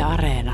Areena.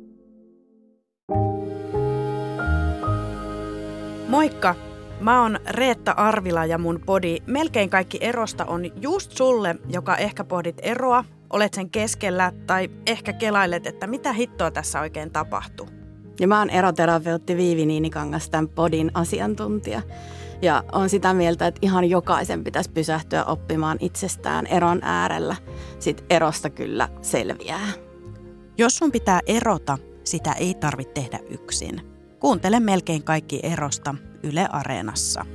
Moikka! Mä oon Reetta Arvila ja mun podi Melkein kaikki erosta on just sulle, joka ehkä pohdit eroa, olet sen keskellä tai ehkä kelailet, että mitä hittoa tässä oikein tapahtuu. Ja mä oon eroterapeutti Viivi Niinikangas, tämän podin asiantuntija. Ja on sitä mieltä, että ihan jokaisen pitäisi pysähtyä oppimaan itsestään eron äärellä. Sitten erosta kyllä selviää. Jos sun pitää erota, sitä ei tarvitse tehdä yksin. Kuuntele Melkein kaikki erosta Yle Areenassa.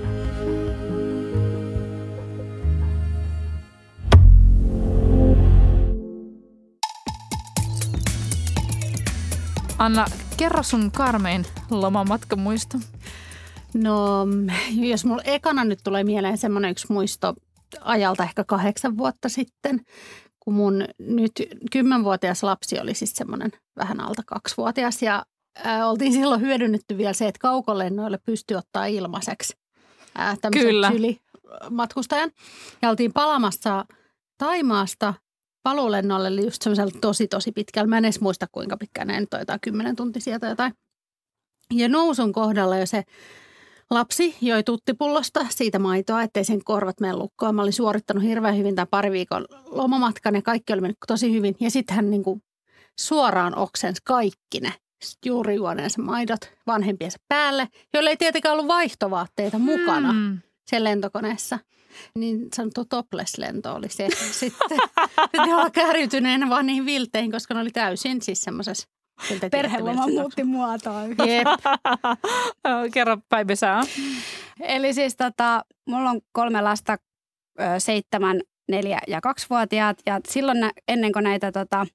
Anna, kerro sun karmein lomamatkamuisto. No, jos mulla ekana nyt tulee mieleen semmoinen yksi muisto ajalta ehkä 8 vuotta sitten, kun mun nyt 10-vuotias lapsi oli siis semmoinen vähän alta 2-vuotias ja oltiin silloin hyödynnetty vielä se, että kaukolennoille pystyi ottaa ilmaiseksi tämmöisen sylimatkustajan. Ja oltiin palamassa Thaimaasta paluulennolle, eli just semmoisella tosi pitkällä. Mä en edes muista kuinka pitkään, ne nyt on jotain 10 tuntisia tai jotain. Ja nousun kohdalla jo se lapsi joi tuttipullosta siitä maitoa, ettei sen korvat mene lukkoon. Mä olin suorittanut hirveän hyvin tämän pari viikon lomamatkan ja kaikki oli mennyt tosi hyvin. Ja sitten hän niin kuin suoraan oksensi kaikki ne juurijuoneensa maidot vanhempiensa päälle, joille ei tietenkään ollut vaihtovaatteita mukana siellä lentokoneessa. Niin sanottu topless-lento oli se sitten. Sitten olla kärjytyneenä vaan niihin vilteihin, koska ne oli täysin siis semmoisessa. Perheloma muutti muotoa. Jep. Kerro Päivi sä. Eli siis mulla on 3 lasta, 7, 4 ja 2-vuotiaat. Ja silloin ennen kuin näitä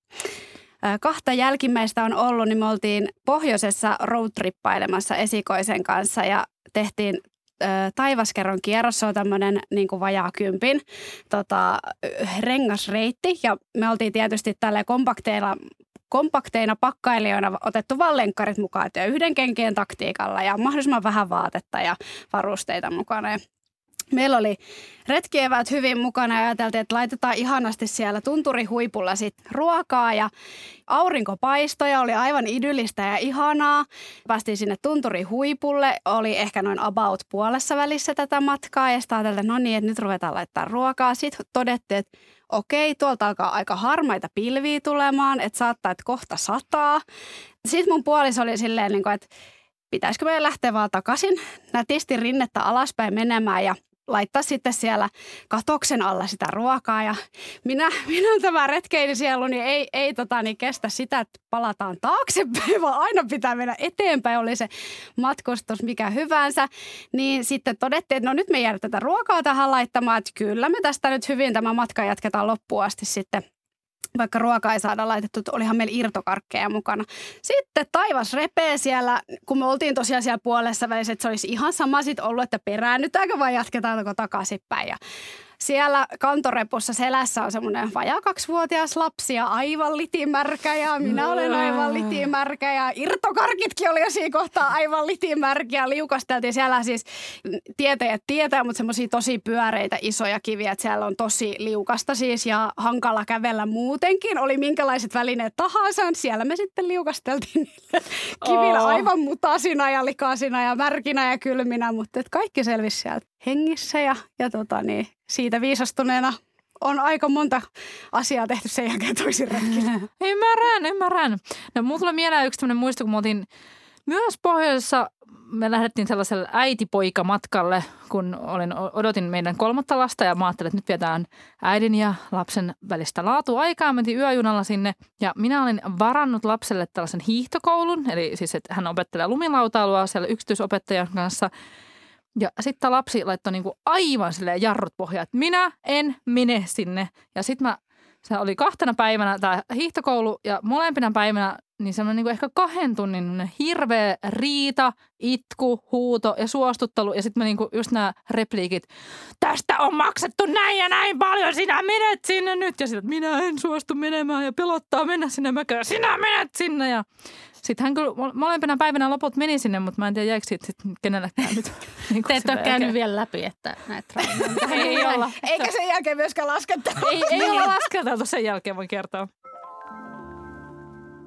2 jälkimmäistä on ollut, niin me oltiin pohjoisessa roadtrippailemassa esikoisen kanssa ja tehtiin Taivaskerron kierros, se on tämmöinen niin kuin vajaa 10 rengasreitti ja me oltiin tietysti tälleen kompakteina pakkailijoina otettu vaan lenkkarit mukaan ja yhden kenkien taktiikalla ja mahdollisimman vähän vaatetta ja varusteita mukana. Ja meillä oli retkieväät hyvin mukana ja ajateltiin, että laitetaan ihanasti siellä tunturihuipulla sit ruokaa ja aurinko paistoi ja oli aivan idyllistä ja ihanaa. Päästiin sinne tunturihuipulle, oli ehkä noin about puolessa välissä tätä matkaa ja sitten ajateltiin, että no niin, että nyt ruvetaan laittaa ruokaa. Sitten todettiin, että okei, tuolta alkaa aika harmaita pilviä tulemaan, että saattaa, että kohta sataa. Sitten mun puoliso oli silleen, että pitäisikö meidän lähteä vaan takaisin, nätisti rinnettä alaspäin menemään ja laittaa sitten siellä katoksen alla sitä ruokaa. Ja minun tämä retkeilisielu niin ei kestä sitä, että palataan taaksepäin, vaan aina pitää mennä eteenpäin. Oli se matkustus mikä hyvänsä. Niin sitten todettiin, että no nyt me jäädään tätä ruokaa tähän laittamaan. Että kyllä me tästä nyt hyvin tämä matka jatketaan loppuun asti sitten. Vaikka ruokaa ei saada laitettu, olihan meillä irtokarkkeja mukana. Sitten taivas repee siellä, kun me oltiin tosiaan siellä puolessa välissä, että se olisi ihan sama sitten ollut, että peräännytäänkö vai jatketaanko takaisinpäin. Ja siellä kantorepussa selässä on semmoinen vajaa 2-vuotias lapsi ja aivan litimärkä ja minä olen aivan litimärkä ja irtokarkitkin oli jo siinä kohtaa aivan litimärkiä. Liukasteltiin siellä siis tietää, mutta semmoisia tosi pyöreitä isoja kiviä, että siellä on tosi liukasta siis ja hankala kävellä muutenkin. Oli minkälaiset välineet tahansa, siellä me sitten liukasteltiin niille kivillä aivan mutasina ja likaisina ja märkinä ja kylminä, mutta kaikki selvisi sieltä hengissä ja siitä viisastuneena on aika monta asiaa tehty sen jälkeen toisin retkillä. Ymmärrän. No mulla tulee mieleen yksi tämmöinen muisto, kun me oltiin myös pohjoisessa, me lähdettiin sellaiselle äitipoikamatkalle, kun odotin meidän 3. lasta ja mä ajattelin, että nyt vietään äidin ja lapsen välistä laatuaikaa. Mentiin yöjunalla sinne ja minä olin varannut lapselle tällaisen hiihtokoulun, eli siis että hän opettelee lumilautailua siellä yksityisopettajan kanssa. Ja sitten lapsi laittoi niinku aivan silleen jarrut pohjaan, että minä en mene sinne. Ja sitten se oli 2 päivänä tämä hiihtokoulu ja molempina päivänä niin semmoinen niinku ehkä 2 tunnin hirveä riita, itku, huuto ja suostuttelu. Ja sitten niinku just nämä repliikit, tästä on maksettu näin ja näin paljon, sinä menet sinne nyt. Ja sitten, että minä en suostu menemään ja pelottaa mennä sinne mökään, sinä menet sinne. Ja sitten hän kyllä molempina päivänä loput meni sinne, mutta mä en tiedä, jäikö siitä sitten kenellekään nyt. Niin te ette ole käynyt vielä läpi, että näitä ei olla. Eikä sen jälkeen myöskään lasketteltu. Ei olla lasketteltu sen jälkeen, voin kertoa.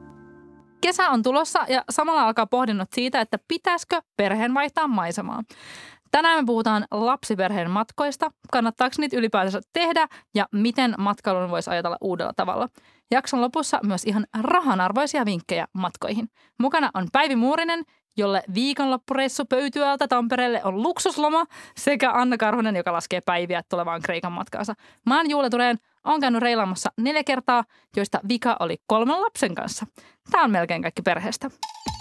Kesä on tulossa ja samalla alkaa pohdinnot siitä, että pitäisikö perheen vaihtaa maisemaa. Tänään me puhutaan lapsiperheen matkoista, kannattaako niitä ylipäätänsä tehdä ja miten matkailun voisi ajatella uudella tavalla. Jakson lopussa myös ihan rahanarvoisia vinkkejä matkoihin. Mukana on Päivi Muurinen, jolle viikonloppureissu Pöytyältä Tampereelle on luksusloma, sekä Anna Karhunen, joka laskee päiviä tulevaan Kreikan matkaansa. Mä oon Juule Tureen, oon käynyt reilaamassa 4 kertaa, joista vika oli 3 lapsen kanssa. Tää on melkein kaikki perheestä.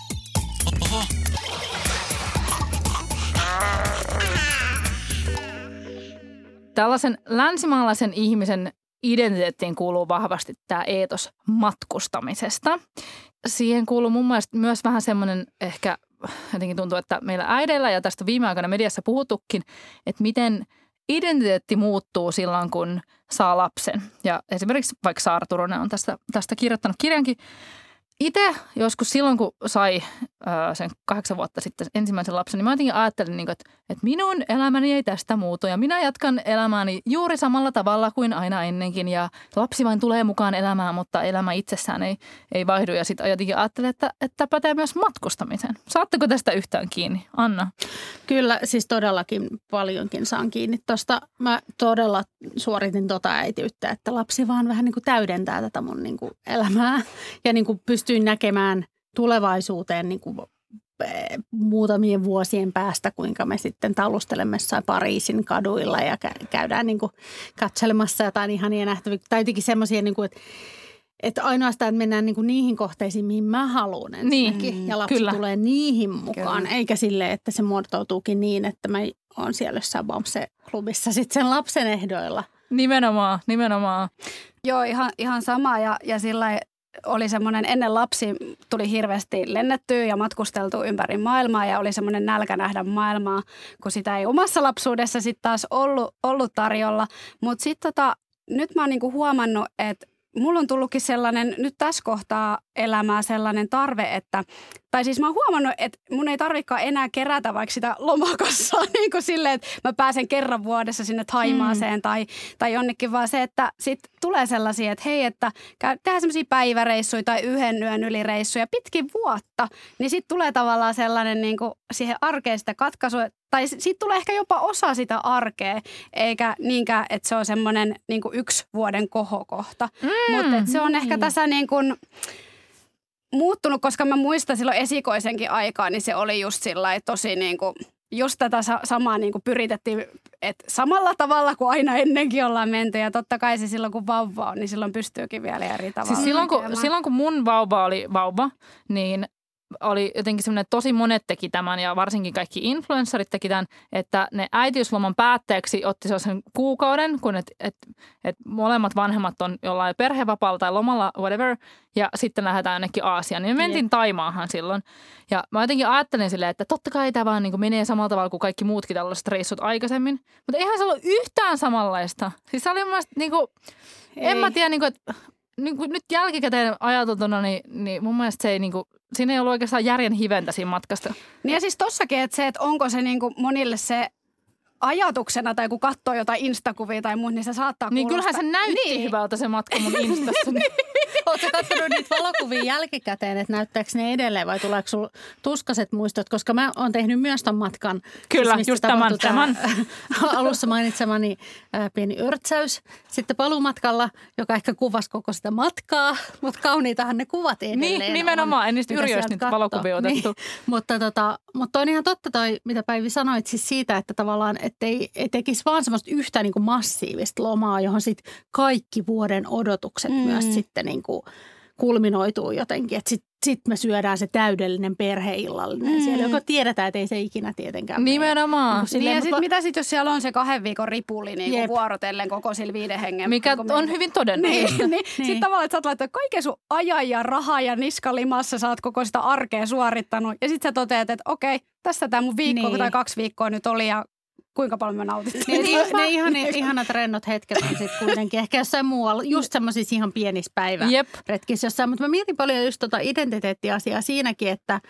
Tällaisen länsimaalaisen ihmisen identiteettiin kuuluu vahvasti tämä eetos matkustamisesta. Siihen kuuluu mun mielestä myös vähän semmoinen ehkä jotenkin tuntuu, että meillä äideillä ja tästä viime aikoina mediassa puhutukin, että miten identiteetti muuttuu silloin, kun saa lapsen. Ja esimerkiksi vaikka Saara Turunen on tästä kirjoittanut kirjankin. Itse joskus silloin, kun sai sen 8 vuotta sitten ensimmäisen lapsen, niin mä jotenkin ajattelin, että minun elämäni ei tästä muutu ja minä jatkan elämääni juuri samalla tavalla kuin aina ennenkin ja lapsi vain tulee mukaan elämään, mutta elämä itsessään ei vaihdu. Ja sitten jotenkin ajattelin, että pätee myös matkustamiseen. Saatteko tästä yhtään kiinni, Anna? Kyllä, siis todellakin paljonkin saan kiinni tuosta. Mä todella suoritin äitiyttä, että lapsi vaan vähän niin kuin täydentää tätä mun niin kuin elämää ja niin kuin pystyin näkemään tulevaisuuteen niin kuin muutamien vuosien päästä, kuinka me sitten talustelemme jossain Pariisin kaduilla ja käydään niin kuin katselemassa jotain ihania nähtäviä. Tai jotenkin semmoisia, niin kuin, että ainoastaan, että mennään niin kuin niihin kohteisiin, mihin mä haluan ensinnäkin. Ja lapsi tulee niihin mukaan, eikä silleen, että se muotoutuukin niin, että mä oon siellä jossain Bamse-klubissa sitten sen lapsen ehdoilla. Nimenomaan. Joo, ihan sama ja sillä oli semmoinen, ennen lapsi tuli hirveästi lennettyä ja matkusteltu ympäri maailmaa ja oli semmoinen nälkä nähdä maailmaa, kun sitä ei omassa lapsuudessa sitten taas ollut tarjolla. Mutta sitten nyt mä oon niinku huomannut, että mulla on tullutkin sellainen, nyt tässä kohtaa elämää sellainen tarve, että, tai siis mä oon huomannut, että mun ei tarvikaan enää kerätä vaikka sitä lomakassaa niin kuin silleen, että mä pääsen kerran vuodessa sinne Thaimaaseen tai jonnekin, vaan se, että sit tulee sellaisia, että hei, että tehdään semmoisia päiväreissuja tai 1 yön ylireissuja pitkin vuotta, niin sit tulee tavallaan sellainen niin kuin siihen arkeen sitä katkaisua, tai siitä tulee ehkä jopa osa sitä arkea, eikä niinkään, että se on semmoinen niin kuin 1 vuoden kohokohta. Mutta se on ehkä tässä niin kuin muuttunut, koska mä muistan silloin esikoisenkin aikaa, niin se oli just sillai tosi niin kuin, just tätä samaa niin kuin pyritettiin, että samalla tavalla kuin aina ennenkin ollaan menty. Ja totta kai se silloin, kun vauva on, niin silloin pystyykin vielä eri tavalla. Siis silloin, kun mun vauva oli vauva, niin oli jotenkin semmoinen, että tosi monet teki tämän ja varsinkin kaikki influencerit teki tämän, että ne äitiysloman päätteeksi otti sellaisen kuukauden, kun et molemmat vanhemmat on jollain perhevapaalla tai lomalla, whatever, ja sitten lähdetään jonnekin Aasiaan. Niin me mentiin Taimaahan silloin. Ja mä jotenkin ajattelin silleen, että totta kai tämä vaan niin kuin menee samalla tavalla kuin kaikki muutkin tällaiset reissut aikaisemmin. Mutta eihän se ollut yhtään samanlaista. Siis se oli mun mielestä niin kuin, en mä tiedä, niin kuin, että niin kuin nyt jälkikäteen ajateltuna, niin mun mielestä se ei niin kuin, siinä ei ollut oikeastaan järjen hiventä siinä matkasta. Niin ja siis tossakin, että se, että onko se niin kuin monille se ajatuksena tai kun katsoo jotain instakuvia tai muuta, niin se saattaa niin kuulostaa. Kyllähän se näytti hyvältä se matka mun instassa. Oletko katsonut niitä valokuvia jälkikäteen, että näyttääkö ne edelleen vai tuleeko sinulla tuskaset muistot? Koska mä oon tehnyt myös ton matkan. Kyllä, siis, just tämän. Alussa mainitsemani pieni yrtsäys. Sitten paluumatkalla, joka ehkä kuvasi koko sitä matkaa, mutta kauniitahan ne kuvat edelleen niin, nimenomaan. En niistä Yrjöistä niitä valokuvia otettu. Niin, mutta on ihan totta toi, mitä Päivi sanoit siis siitä, että tavallaan, ettei tekisi vaan semmoista yhtä niin kuin massiivista lomaa, johon sitten kaikki vuoden odotukset myös sitten niin kuin kulminoituu jotenkin. Että sitten me syödään se täydellinen perheillallinen siellä, joka tiedetään, että ei se ikinä tietenkään nimenomaan. Niin ja sitten mitä sitten, jos siellä on se 2 viikon ripuli niin vuorotellen koko sillä 5 hengen. Mikä niin on hyvin todennäköistä. niin. Sitten tavallaan, että sä oot laittanut kaiken sun ajan ja rahaa ja niskalimassa, sä oot koko sitä arkea suorittanut. Ja sitten sä toteat, että okei, tässä tämä mun viikko tai 2 viikkoa nyt oli ja kuinka paljon me nautittiin. Ne ihanat rennot hetket on sitten kuitenkin ehkä jossain muualla, just semmoisissa ihan pienissä päiväretkissä jossain. Mutta mä mietin paljon just identiteettiasiaa siinäkin, että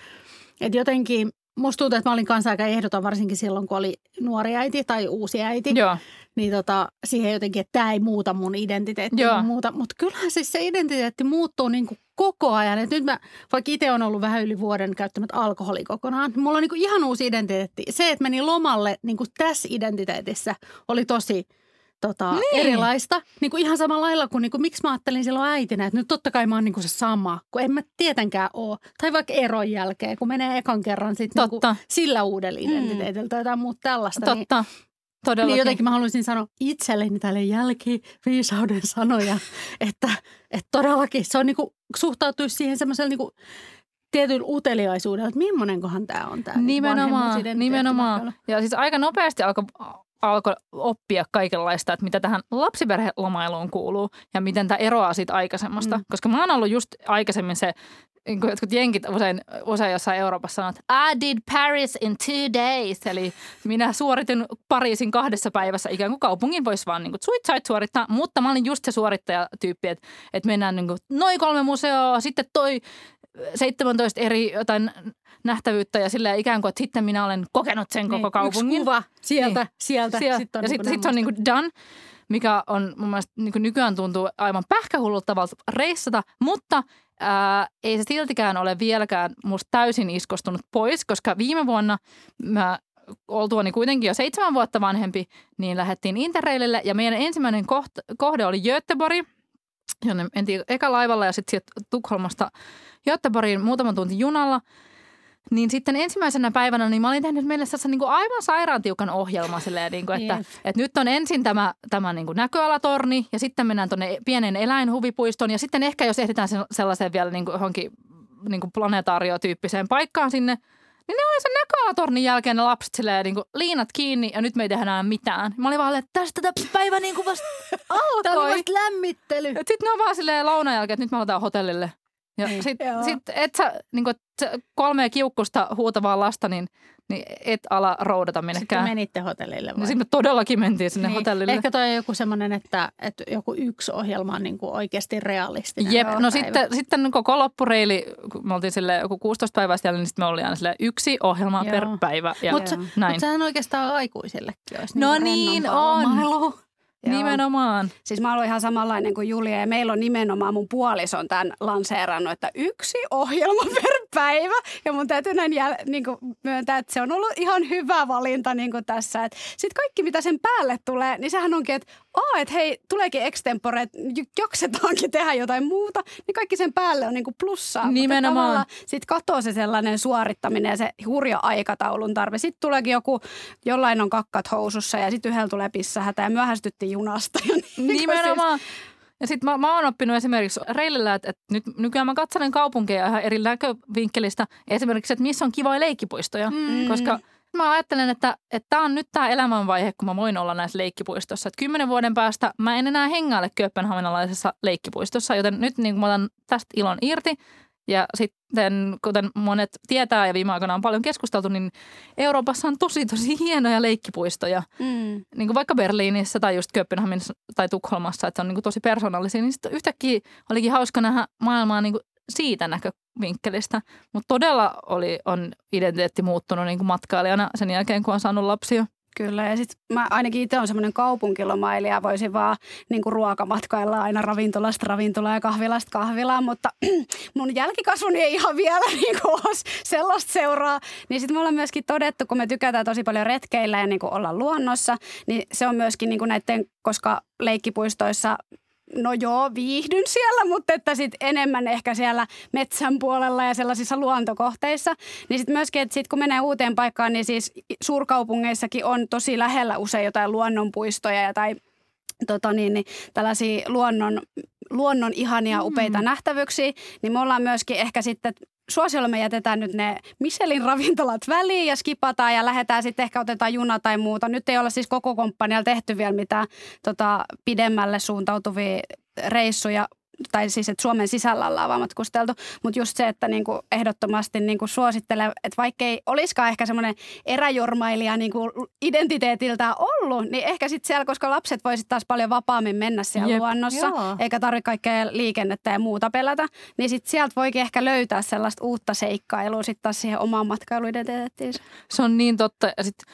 jotenkin musta tuntuu, että mä olin kanssa aika ehdoton varsinkin silloin, kun oli nuori äiti tai uusi äiti. Joo. niin siihen jotenkin, että tämä ei muuta mun identiteettiä. Mutta kyllähän siis se identiteetti muuttuu niin kuin koko ajan. Et nyt mä, vaikka itse olen ollut vähän yli vuoden käyttänyt alkoholia kokonaan, niin mulla on niin kuin ihan uusi identiteetti. Se, että meni lomalle niin kuin tässä identiteetissä, oli tosi erilaista. Niin kuin ihan samalla lailla kuin, miksi mä ajattelin silloin äitinä, että nyt totta kai mä oon niin kuin se sama, kun en mä tietenkään ole. Tai vaikka eron jälkeen, kun menee ekan kerran sitten niin sillä uudella identiteetillä tai jotain muuta tällaista. Totta. Todellakin. Niin jotenkin mä haluaisin sanoa itselleni tälle jälkiviisauden sanoja, että todellakin se on niin kuin suhtautuisi siihen semmoisella niin kuin tietyllä uteliaisuudella, että millainenkohan tämä on tämä. Nimenomaan. Ja siis aika nopeasti alkoi oppia kaikenlaista, että mitä tähän lapsiperhelomailuun kuuluu ja miten tämä eroaa siitä aikaisemmasta. Koska mä oon ollut just aikaisemmin se, jotkut jenkit usein jossain Euroopassa sanoo, että I did Paris in 2 days. Eli minä suoritin Pariisin 2 päivässä, ikään kuin kaupungin voisi vaan niin kuin suorittaa. Mutta mä olin just se suorittajatyyppi, että mennään niin kuin noin 3 museoa, sitten toi 17 eri jotain nähtävyyttä ja silleen ikään kuin, että sitten minä olen kokenut sen koko kaupungin. Yksi kuva sieltä. Sitten ja sitten se on niin kuin done, mikä on mun mielestä niin kuin nykyään tuntuu aivan pähkähullulta tavalla reissata, mutta ei se siltikään ole vieläkään musta täysin iskostunut pois, koska viime vuonna mä oltuani kuitenkin jo 7 vuotta vanhempi, niin lähdettiin Interrailille ja meidän ensimmäinen kohde oli Göteborg, jonne mentiin eka laivalla ja sitten Tukholmasta Göteborgiin muutaman tunti junalla. Niin sitten ensimmäisenä päivänä niin mä olin tehnyt meille sellaisen niin kuin aivan sairaan tiukan ohjelma silleen, niin kuin, että nyt on ensin tämä niin kuin näköalatorni ja sitten mennään tuonne pienen eläinhuvipuistoon ja sitten ehkä jos ehditään sellaiseen vielä niin kuin johonkin niin kuin planetaariotyyppiseen paikkaan sinne, niin ne oli sen näköalatornin jälkeen ne lapset silleen niin kuin liinat kiinni ja nyt me ei tehdä enää mitään. Mä olin vaan, että tästä tämä päivä niin kuin vasta alkoi. Tämä oli vasta lämmittely. Sitten ne on vaan silleen lounan jälkeen, että nyt me aletaan hotellille. Ja sitten et sä niin kuin, 3 kiukkusta huutavaa lasta, niin et ala roudata minnekään. Sitten menitte hotellille vai? No sitten me todellakin mentiin sinne hotellille. Ehkä toi on joku semmoinen, että joku yksi ohjelma on niin kuin oikeasti realistinen. Jep, no sitten koko loppureili, kun me oltiin silleen joku 16 päivää siellä, niin sitten me oltiin aina silleen 1 ohjelma per päivä. Mutta sehän oikeastaan aikuisillekin olisi no niin on. Nimenomaan. Siis mä oon ihan samanlainen kuin Julia ja meillä on nimenomaan mun puolison tämän lanseerannut, että 1 ohjelma per päivä. Ja mun täytyy näin niin myöntää, että se on ollut ihan hyvä valinta niin tässä. Sitten kaikki mitä sen päälle tulee, niin sehän onkin, että hei, tuleekin extempore, että joksetaankin tehdä jotain muuta, niin kaikki sen päälle on niin kuin plussaa. Nimenomaan. Sitten katoo se sellainen suorittaminen ja se hurja aikataulun tarve. Sitten tuleekin jollain on kakkat housussa ja sitten yhdellä tulee pissahätä ja myöhästyttiin junasta. Nimenomaan. Ja sitten mä oon oppinut esimerkiksi reilillä, että nyt nykyään mä katselen kaupunkeja ihan eri näkövinkkelistä. Esimerkiksi, että missä on kivoja leikkipuistoja, koska mä ajattelen, että tämä on nyt tämä elämänvaihe, kun mä voin olla näissä leikkipuistossa. Että 10 vuoden päästä mä en enää hengaile kööpenhaminalaisessa leikkipuistossa, joten nyt niin mä otan tästä ilon irti. Ja sitten, kuten monet tietää ja viime aikoina on paljon keskusteltu, niin Euroopassa on tosi hienoja leikkipuistoja. Niin kuin vaikka Berliinissä tai just Kööpenhaminassa tai Tukholmassa, että on niin kuin tosi persoonallisia. Niin sitten yhtäkkiä olikin hauska nähdä maailmaa niin kuin siitä näkövinkkelistä. Mutta todella on identiteetti muuttunut niin kuin matkailijana sen jälkeen, kun on saanut lapsia. Kyllä, ja sitten mä ainakin itse olen semmoinen kaupunkilomailija, voisin vaan niin kuin ruokamatkailla aina ravintolasta ravintolaan ja kahvilasta kahvilaan, mutta mun jälkikasvuni ei ihan vielä niin kuin ole sellaista seuraa. Niin sitten me ollaan myöskin todettu, kun me tykätään tosi paljon retkeillä ja niin kuin olla luonnossa, niin se on myöskin niin kuin näiden, koska leikkipuistoissa no joo, viihdyn siellä, mutta että sitten enemmän ehkä siellä metsän puolella ja sellaisissa luontokohteissa. Niin sitten myöskin, että sitten kun menee uuteen paikkaan, niin siis suurkaupungeissakin on tosi lähellä usein jotain luonnonpuistoja tai tällaisia luonnon ihania upeita nähtävyyksiä. Niin me ollaan myöskin ehkä sitten suosiolla me jätetään nyt ne Michelin ravintolat väliin ja skipataan ja lähdetään sitten ehkä otetaan juna tai muuta. Nyt ei olla siis koko komppanialla tehty vielä mitään pidemmälle suuntautuvia reissuja. Tai siis, että Suomen sisällä ollaan vaan matkusteltu. Mutta just se, että niinku ehdottomasti niinku suosittelen, että vaikka ei olisikaan ehkä semmoinen eräjormailija niinku identiteetiltään ollut, niin ehkä sitten siellä, koska lapset voisivat taas paljon vapaammin mennä siellä luonnossa, eikä tarvitse kaikkea liikennettä ja muuta pelätä, niin sitten sieltä voikin ehkä löytää sellaista uutta seikkailua sitten taas siihen omaan matkailuidentiteettiinsä. Se on niin totta. Ja sitten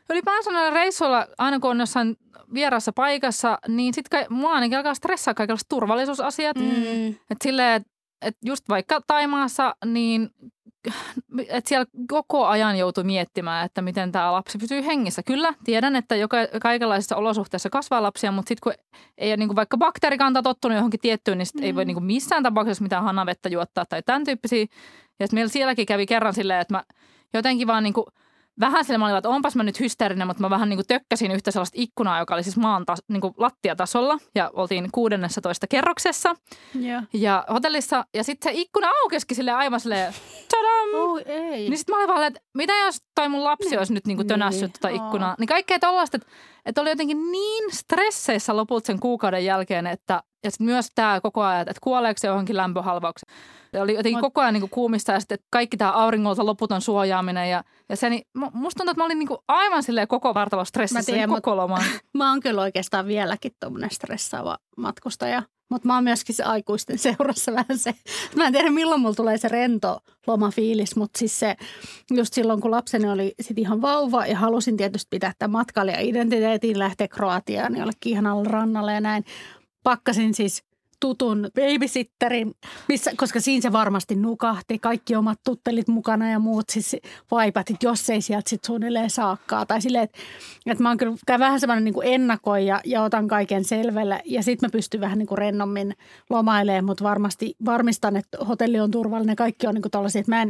Ylipäänsä näillä reissuilla, aina kun on jossain vierassa paikassa, niin sitten mua ainakin alkaa stressaa kaikenlaiset turvallisuusasiat. Että silleen, että just vaikka Thaimaassa, niin että siellä koko ajan joutuu miettimään, että miten tämä lapsi pysyy hengissä. Kyllä, tiedän, että kaikenlaisissa olosuhteissa kasvaa lapsia, mutta sitten kun ei ole niin vaikka bakteerikanta tottunut johonkin tiettyyn, niin sit ei voi niin missään tapauksessa mitään hanavettä juottaa tai tämän tyyppisiä. Ja meillä sielläkin kävi kerran silleen, että mä jotenkin vaan niin vähän sille mä olin, että onpas mä nyt hysteerinen, mutta mä vähän niin kuin tökkäsin yhtä sellaista ikkunaa, joka oli siis niin kuin lattiatasolla ja oltiin 16 kerroksessa ja hotellissa. Ja sitten se ikkuna aukesikin silleen aivan silleen, tadam! Oh, ei. Niin sitten mä olin vaan, että mitä jos toi mun lapsi olisi nyt niin kuin tönässyt tota ikkunaa. Niin kaikkea tollaista, että oli jotenkin niin stresseissä lopulta sen kuukauden jälkeen, että ja sitten myös tämä koko ajan, että kuoleeko se johonkin lämpöhalvaukseen. Oli jotenkin koko ajan niin kuin kuumissa ja sitten kaikki tämä auringolta loputon suojaaminen ja se, niin musta tuntuu, että mä olin niin kuin aivan silleen koko vartalo stressissä koko lomaan. Mä oon kyllä oikeastaan vieläkin tommoinen stressaava matkustaja. Mutta mä oon myöskin se aikuisten seurassa vähän se. Mä en tiedä milloin mulla tulee se rento lomafiilis, mutta siis se just silloin kun lapseni oli sit ihan vauva ja halusin tietysti pitää tämän matkailija-identiteetin, lähteä Kroatiaan jollekin ihanalle rannalle ja näin. Pakkasin siis tutun babysitterin, koska siinä se varmasti nukahti. Kaikki omat tuttelit mukana ja muut siis vaipatit, jos ei sieltä sitten suunnilleen saakkaa. Tai silleen, että mä oon kyllä vähän semmoinen niin kuin ennakoi ja otan kaiken selvällä. Ja sitten mä pystyn vähän niin kuin rennommin lomailemaan, mutta varmasti varmistan, että hotelli on turvallinen. Kaikki on niin kuin tollaisia, että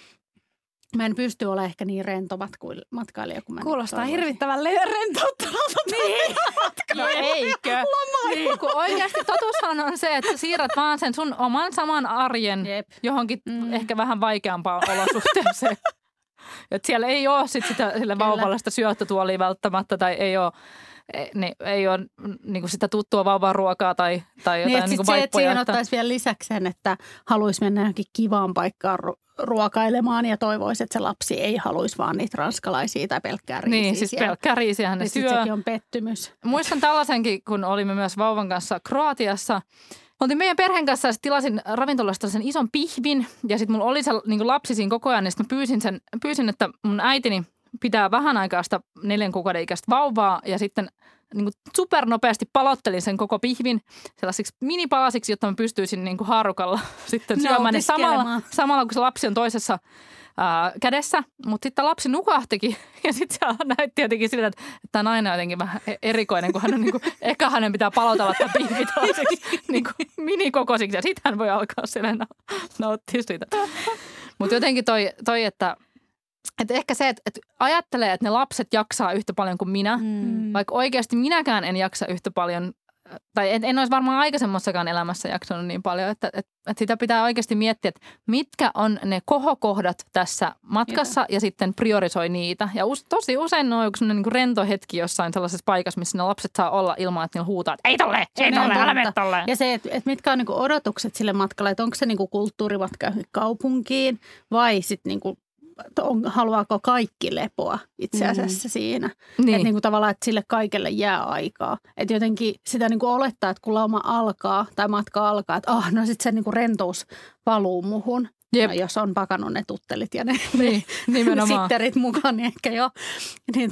mä en pysty olemaan ehkä niin rento matkailija kuin mä kuulostaa hirvittävän rentouttavalta. Niin. No eikö? Niin, kun oikeasti totuushan on se, että siirrät vaan sen sun oman saman arjen johonkin ehkä vähän vaikeampaan olosuhteeseen. Että siellä ei ole sit sitä sille vauvalle sitä syöttötuolia välttämättä tai ei ole niin sitä tuttua vauvan ruokaa tai jotain niin, niin se, että siihen ottaisi vielä lisäksi sen, että haluaisi mennä johonkin kivaan paikkaan ruokailemaan ja toivoisi, että se lapsi ei haluaisi vaan niitä ranskalaisia tai pelkkää riisiä. Niin, siis pelkkää riisiähän ne syö. Sekin on pettymys. Muistan tällaisenkin, kun olimme myös vauvan kanssa Kroatiassa. Oltiin meidän perheen kanssa ja tilasin ravintolasta sen ison pihvin ja sitten mulla oli se niin lapsi siinä koko ajan, niin sitten mä pyysin, että mun äitini pitää vähän aikaa sitä 4 kuukauden ikäistä vauvaa ja sitten niin kuin supernopeasti palottelin sen koko pihvin sellaisiksi minipalasiksi, jotta mä pystyisin niin kuin haarukalla sitten syömään ne samalla, kun se lapsi on toisessa kädessä. Mutta sitten lapsi nukahtikin ja sitten se näytti jotenkin siltä, että tämä nainen on jotenkin vähän erikoinen, kun hän on niin kuin, eka hänen pitää palotella tämä pihvi toiseksi niin kuin minikokoisiksi ja sitten hän voi alkaa silleen nauttia siitä. Mutta jotenkin toi että ehkä se, että ajattelee, että ne lapset jaksaa yhtä paljon kuin minä, vaikka oikeasti minäkään en jaksa yhtä paljon, tai en olisi varmaan aikaisemmassakaan elämässä jaksanut niin paljon, että sitä pitää oikeasti miettiä, että mitkä on ne kohokohdat tässä matkassa ja sitten priorisoi niitä. Ja tosi usein on joku sellainen niin rento hetki jossain sellaisessa paikassa, missä ne lapset saa olla ilman, että niillä huutaa, että ei tolle, älä mene tolleen. Ja se, että mitkä on niin kuin odotukset sille matkalle, että onko se niin kuin kulttuurimatka kaupunkiin vai sitten niin kuin haluaako kaikki lepoa itse asiassa siinä. Niin. Että niin kuin tavallaan, että sille kaikelle jää aikaa. Että jotenkin sitä niin kuin olettaa, että kun lauma alkaa tai matka alkaa, että no sitten se niin kuin rentous valuu muhun. No, jos on pakannut ne tuttelit ja ne sitterit mukaan, niin ehkä jo. Niin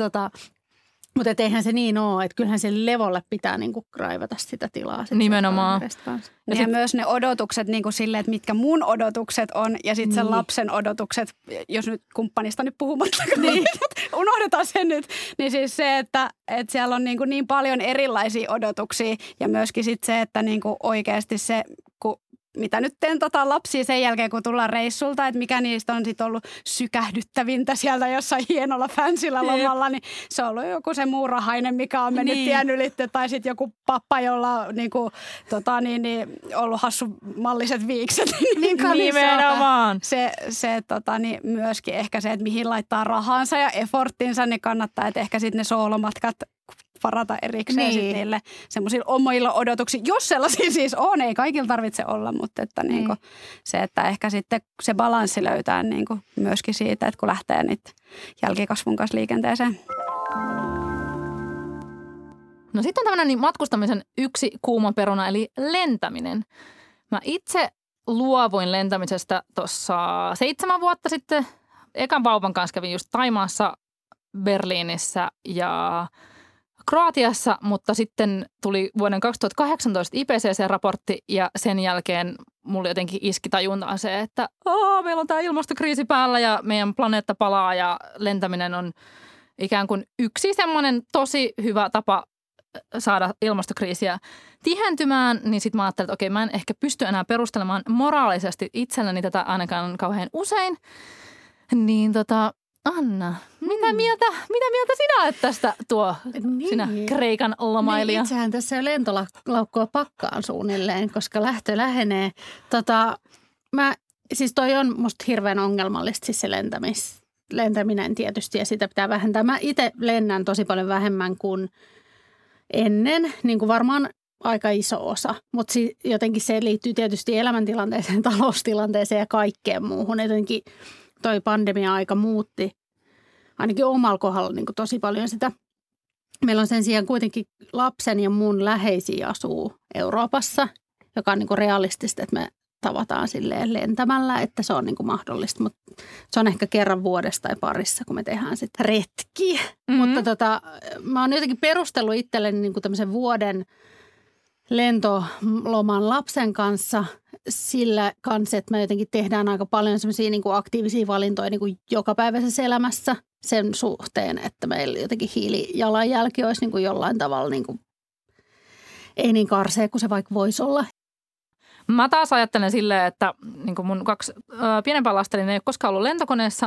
mutta eihän se niin ole, että kyllähän sen levolle pitää niinku raivata sitä tilaa. Nimenomaan. Ja myös ne odotukset niinku sille, että mitkä mun odotukset on ja sitten sen lapsen odotukset, jos nyt kumppanista nyt puhumattakaan, niin unohdetaan sen nyt. Niin siis se, että siellä on niinku niin paljon erilaisia odotuksia ja myöskin sitten se, että niinku oikeasti se, mitä nyt tentataan lapsia sen jälkeen, kun tullaan reissulta, että mikä niistä on sitten ollut sykähdyttävintä sieltä jossain hienolla fansilla lomalla, niin se on ollut joku se muurahainen, mikä on mennyt tien ylitte, tai sitten joku pappa, jolla on ollut hassumalliset viikset. Nimenomaan. Se myöskin ehkä se, että mihin laittaa rahansa ja efforttinsa, niin kannattaa, että ehkä sitten ne soolomatkat varata erikseen niille semmoisilla omilla odotuksilla. Jos sellaisia siis on, ei kaikilla tarvitse olla, mutta että niinku se, että ehkä sitten se balanssi löytää niinku myöskin siitä, että kun lähtee niitä jälkikasvun kanssa liikenteeseen. No sitten on tämmöinen matkustamisen yksi kuuma peruna, eli lentäminen. Mä itse luovuin lentämisestä tuossa 7 vuotta sitten. Ekan vauvan kanssa kävin just Thaimaassa Berliinissä ja Kroatiassa, mutta sitten tuli vuoden 2018 IPCC-raportti ja sen jälkeen mulla jotenkin iski tajuntaan se, että meillä on tämä ilmastokriisi päällä ja meidän planeetta palaa ja lentäminen on ikään kuin yksi semmoinen tosi hyvä tapa saada ilmastokriisiä tihentymään, niin sitten mä ajattelin, että okei, mä en ehkä pysty enää perustelemaan moraalisesti itselleni tätä ainakaan kauhean usein. Niin Anna, mitä mieltä sinä olet tästä sinä Kreikan lomailija? Niin, itsehän tässä jo lentolaukkua pakkaan suunnilleen, koska lähtö lähenee. Siis toi on musta hirveän ongelmallista siis se lentäminen tietysti ja sitä pitää vähentää. Mä itse lennän tosi paljon vähemmän kuin ennen, niin kuin varmaan aika iso osa, mutta jotenkin se liittyy tietysti elämäntilanteeseen, taloustilanteeseen ja kaikkeen muuhun. Jotenkin toi pandemia-aika muutti ainakin omalla kohdalla niin kuin tosi paljon sitä. Meillä on sen sijaan kuitenkin lapsen ja mun läheisiä asuu Euroopassa, joka on niin kuin realistista, että me tavataan silleen lentämällä, että se on niin kuin mahdollista. Mutta se on ehkä kerran vuodessa tai parissa, kun me tehdään sitten retki. Mutta mä oon jotenkin perustellut itselleni niin kuin tämmöisen vuoden lentoloman lapsen kanssa sillä kanssa, että me jotenkin tehdään aika paljon semmoisia niin kuin aktiivisia valintoja niin kuin jokapäiväisessä elämässä sen suhteen, että meillä jotenkin hiilijalanjälki olisi niin kuin jollain tavalla niin kuin, ei niin karsea kuin se vaikka voisi olla. Mä taas ajattelen silleen, että niin kuin mun 2 pienempää lasta, niin ne ei ole koskaan ollut lentokoneessa,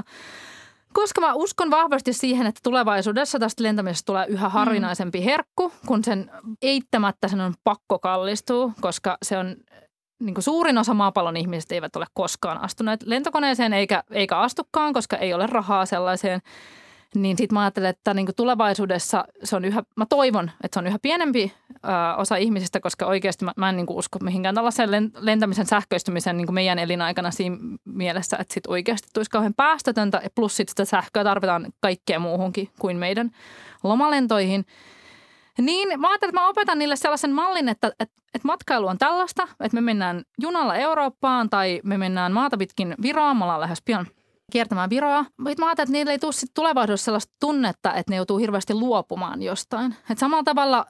koska mä uskon vahvasti siihen, että tulevaisuudessa tästä lentämisestä tulee yhä harvinaisempi herkku, kun sen eittämättä sen on pakko kallistua, koska se on niin kuin suurin osa maapallon ihmisistä eivät ole koskaan astuneet lentokoneeseen eikä astukaan, koska ei ole rahaa sellaiseen. Niin sit mä ajattelen, että niin kuin tulevaisuudessa se on mä toivon, että se on yhä pienempi osa ihmisistä, koska oikeasti mä en niin kuin usko mihinkään tällaisen lentämisen sähköistymisen niin kuin meidän elinaikana siinä mielessä, että sit oikeasti tulisi kauhean päästötöntä ja plus sit sitä sähköä tarvitaan kaikkeen muuhunkin kuin meidän lomalentoihin. Niin mä ajattelin, että mä opetan niille sellaisen mallin, että matkailu on tällaista, että me mennään junalla Eurooppaan tai me mennään maata pitkin Viroa, me ollaan lähes pian kiertämään Viroa. Mutta mä ajattelin, että niille ei tule sit tulevaisuudessa sellaista tunnetta, että ne joutuu hirveästi luopumaan jostain. Et samalla tavalla,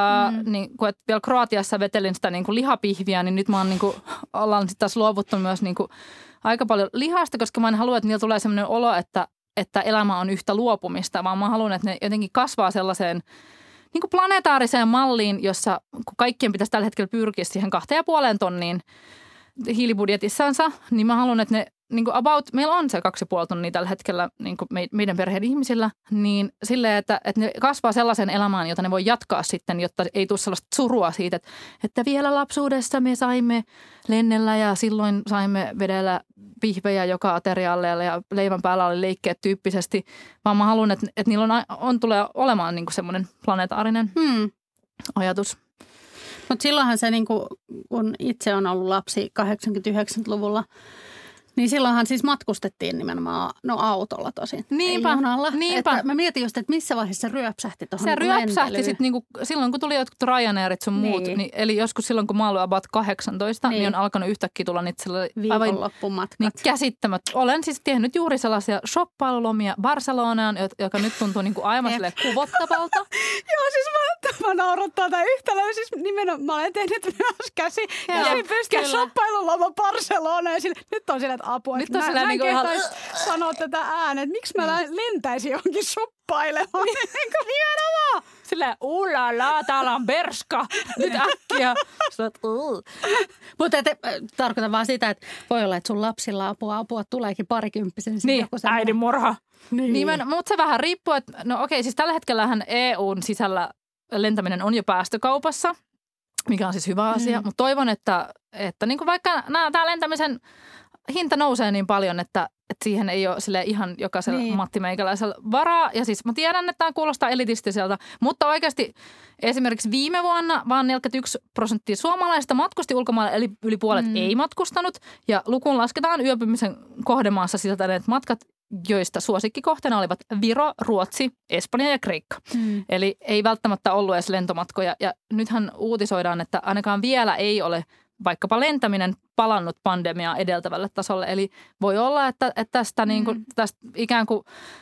niin kun vielä Kroatiassa vetelin sitä niin kuin lihapihviä, niin nyt mä oon, niin kuin, ollaan sitten taas luovuttu myös niin kuin aika paljon lihasta, koska mä en halua, että niillä tulee sellainen olo, että elämä on yhtä luopumista, vaan mä haluan, että ne jotenkin kasvaa sellaiseen niin kuin planetaariseen malliin, jossa kun kaikkien pitäisi tällä hetkellä pyrkiä siihen 2,5 tonniin hiilibudjetissansa, niin mä haluan, että ne niin kuin meillä on se 2,5 tonnia tällä hetkellä niin kuin meidän perheen ihmisillä, niin silleen, että ne kasvaa sellaisen elämään, jota ne voi jatkaa sitten, jotta ei tule sellaista surua siitä, että vielä lapsuudessa me saimme lennellä ja silloin saimme vedellä pihvejä joka aterialle ja leivän päällä oli leikkeet tyyppisesti, vaan mä haluan, että niillä tulee olemaan niin kuin semmoinen planetaarinen ajatus. Mutta silloinhan se, niin kuin, kun itse on ollut lapsi 89-luvulla, niin silloinhan siis matkustettiin nimenomaan autolla tosin. Niinpä, junalla. niinpä. Mä mietin just, että missä vaiheessa se ryöpsähti tuohon Se ryöpsähti sitten niinku, silloin, kun tuli jotkut Ryanairit sun muut. Niin, eli joskus silloin, kun mä olen about 18, niin on alkanut yhtäkkiä tulla niitä viikonloppumatkat. Niin käsittämättä. Olen siis tehnyt juuri sellaisia shoppailulomia Barcelonaan, joka nyt tuntuu niinku aivan silleen kuvottavalta. Joo, siis mä naurattaa tätä yhtälöä. Siis nimenomaan mä olen tehnyt myös käsi shoppailuloma Barcelonaan ja nyt on sille, apua. Nyt on mä en niinku kehtaisi sanoa tätä ääneen, että miksi mä lentäisin johonkin shoppailemaan. Nimenomaan! Silleen, ulala, täällä on berska. Nyt äkkiä. Mutta tarkoitan vaan sitä, että voi olla, että sun lapsilla apua tuleekin parikymppisen. Niin, äidin murha. Niin, mutta se vähän riippuu, että no okei, siis tällä hetkellähän EUn sisällä lentäminen on jo päästökaupassa, mikä on siis hyvä asia. Mutta toivon, että niin kuin vaikka tämä lentämisen hinta nousee niin paljon, että siihen ei ole sille ihan jokaisella mattimeikäläisellä varaa. Ja siis mä tiedän, että tämä kuulostaa elitistiseltä, mutta oikeasti esimerkiksi viime vuonna vaan 41% suomalaisista matkusti ulkomaille, eli yli puolet ei matkustanut. Ja lukuun lasketaan yöpymisen kohdemaassa sisältäneet matkat, joista suosikkikohteena olivat Viro, Ruotsi, Espanja ja Kreikka. Eli ei välttämättä ollut edes lentomatkoja. Ja nythän uutisoidaan, että ainakaan vielä ei ole vaikkapa lentäminen palannut pandemiaa edeltävälle tasolle. Eli voi olla, että tästä, niin kuin, tästä ikään kuin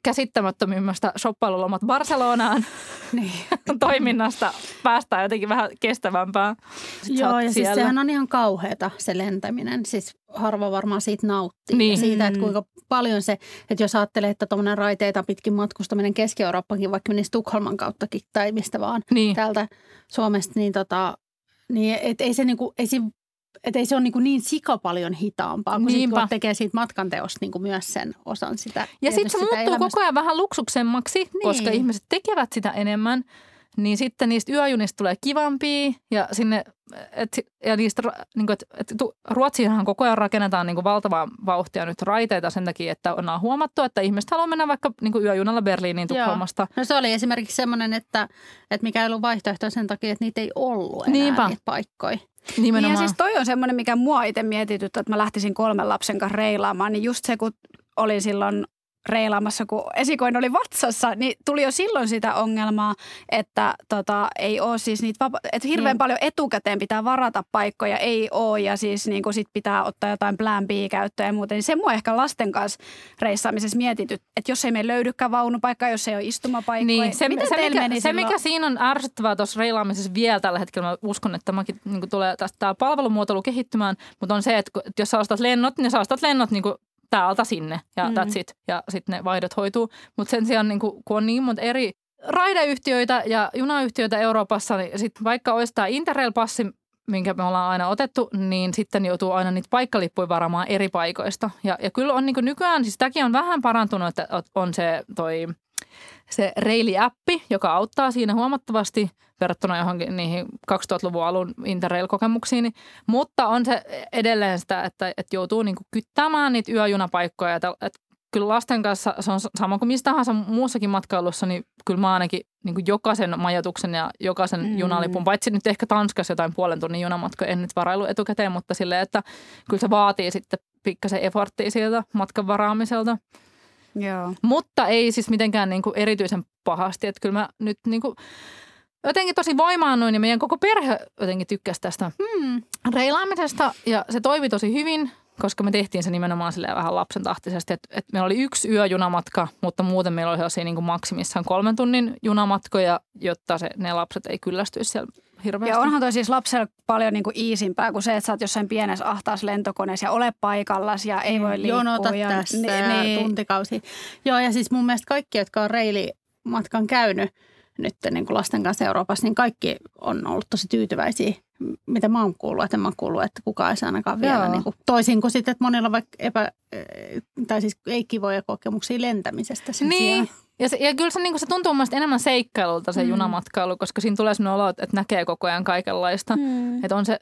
käsittämättömimmästä shoppailulomat Barcelonaan Niin. toiminnasta päästään jotenkin vähän kestävämpään. Joo, ja siis sehän on ihan kauheata se lentäminen. Siis harva varmaan siitä nauttii. Niin. Ja siitä, että kuinka paljon se, että jos ajattelee, että tuommoinen raiteita pitkin matkustaminen Keski-Eurooppakin, vaikka menisi Tukholman kauttakin tai mistä vaan täältä Suomesta, niin, niin et ei se niinku, että ei se ole niin sika paljon hitaampaa, kun sitten tekee siitä matkanteosta niin myös sen osan sitä. Ja sitten se muuttuu koko ajan vähän luksuksemmaksi, koska ihmiset tekevät sitä enemmän. Niin sitten niistä yöjunista tulee kivampia ja sinne, ja niistä, niin kuin, että Ruotsiinhan koko ajan rakennetaan niin kuin valtavaa vauhtia nyt raiteita sen takia, että on huomattu, että ihmiset haluaa mennä vaikka niin kuin yöjunalla Berliiniin Tukholmasta. No se oli esimerkiksi semmoinen, että mikä ei ollut vaihtoehto sen takia, että niitä ei ollut enää niitä paikkoja. Niin ja siis toi on semmoinen, mikä mua itse mietityttää, että mä lähtisin 3 lapsen kanssa reilaamaan, niin just se, kun olin silloin reilaamassa, kun esikoinen oli vatsassa, niin tuli jo silloin sitä ongelmaa, että ei ole siis niitä että hirveän paljon etukäteen pitää varata paikkoja, ei ole ja siis niin sit pitää ottaa jotain plan B käyttöön ja muuten. Niin se mua ehkä lasten kanssa reissaamisessa mietityt, että jos ei meillä löydykään vaunupaikkaa, jos ei ole istumapaikkoja. Niin, se mikä siinä on ärsyttävää tuossa reilaamisessa vielä tällä hetkellä, mä uskon, että tämäkin niin tulee tästä tämä palvelumuotoilu kehittymään, mutta on se, että jos sä ostat lennot, niin sä ostat lennot niin kuin täältä sinne ja that's it. Ja sitten ne vaihdot hoituu. Mutta sen sijaan, niin kun on niin monta eri raideyhtiöitä ja junayhtiöitä Euroopassa, niin sit vaikka olisi tämä Interrail-passi, minkä me ollaan aina otettu, niin sitten joutuu aina niitä paikkalippuja varaamaan eri paikoista. Ja kyllä on niin nykyään, siis tämäkin on vähän parantunut, että on se Reili-appi, joka auttaa siinä huomattavasti verrattuna johonkin niihin 2000-luvun alun Interrail-kokemuksiin. Mutta on se edelleen sitä, että joutuu niinku kyttämään niitä yöjunapaikkoja. Että kyllä lasten kanssa se on sama kuin mistä tahansa muussakin matkailussa, niin kyllä mä ainakin niinku jokaisen majoituksen ja jokaisen junalipun, paitsi nyt ehkä Tanskassa jotain 0,5 tunnin junamatkoja, en nyt varailu etukäteen, mutta silleen, että kyllä se vaatii sitten pikkasen efforttia sieltä matkan varaamiselta. Joo. Mutta ei siis mitenkään niinku erityisen pahasti, että kyllä mä nyt niinku jotenkin tosi voimaannuin ja meidän koko perhe jotenkin tykkäsi tästä reilaamisesta ja se toimi tosi hyvin, koska me tehtiin se nimenomaan silleen vähän lapsen tahtisesti, että meillä oli 1 yöjunamatka, mutta muuten meillä oli sellaisia niin kuin maksimissaan 3 tunnin junamatkoja, jotta ne lapset ei kyllästyisi siellä hirveästi. Ja onhan toi siis lapsella paljon niin kuin iisimpää kuin se, että sä oot jossain pienessä ahtaassa lentokoneessa ja ole paikallas ja ei voi liikkua. Jonota tässä tuntikausi. Joo, ja siis mun mielestä kaikki, jotka on reilimatkan käynyt nyt niin kuin lasten kanssa Euroopassa, niin kaikki on ollut tosi tyytyväisiä, mitä mä oon kuullut. Että en mä oon kuullut, että kukaan ei saa ainakaan vielä niin kuin, toisin kuin sitten, että monilla vaikka tai siis ei kivoja kokemuksia lentämisestä sen niin. Ja kyllä se, niin kuin se tuntuu mielestäni enemmän seikkailulta se junamatkailu, koska siinä tulee sellainen olo, että näkee koko ajan kaikenlaista. Että on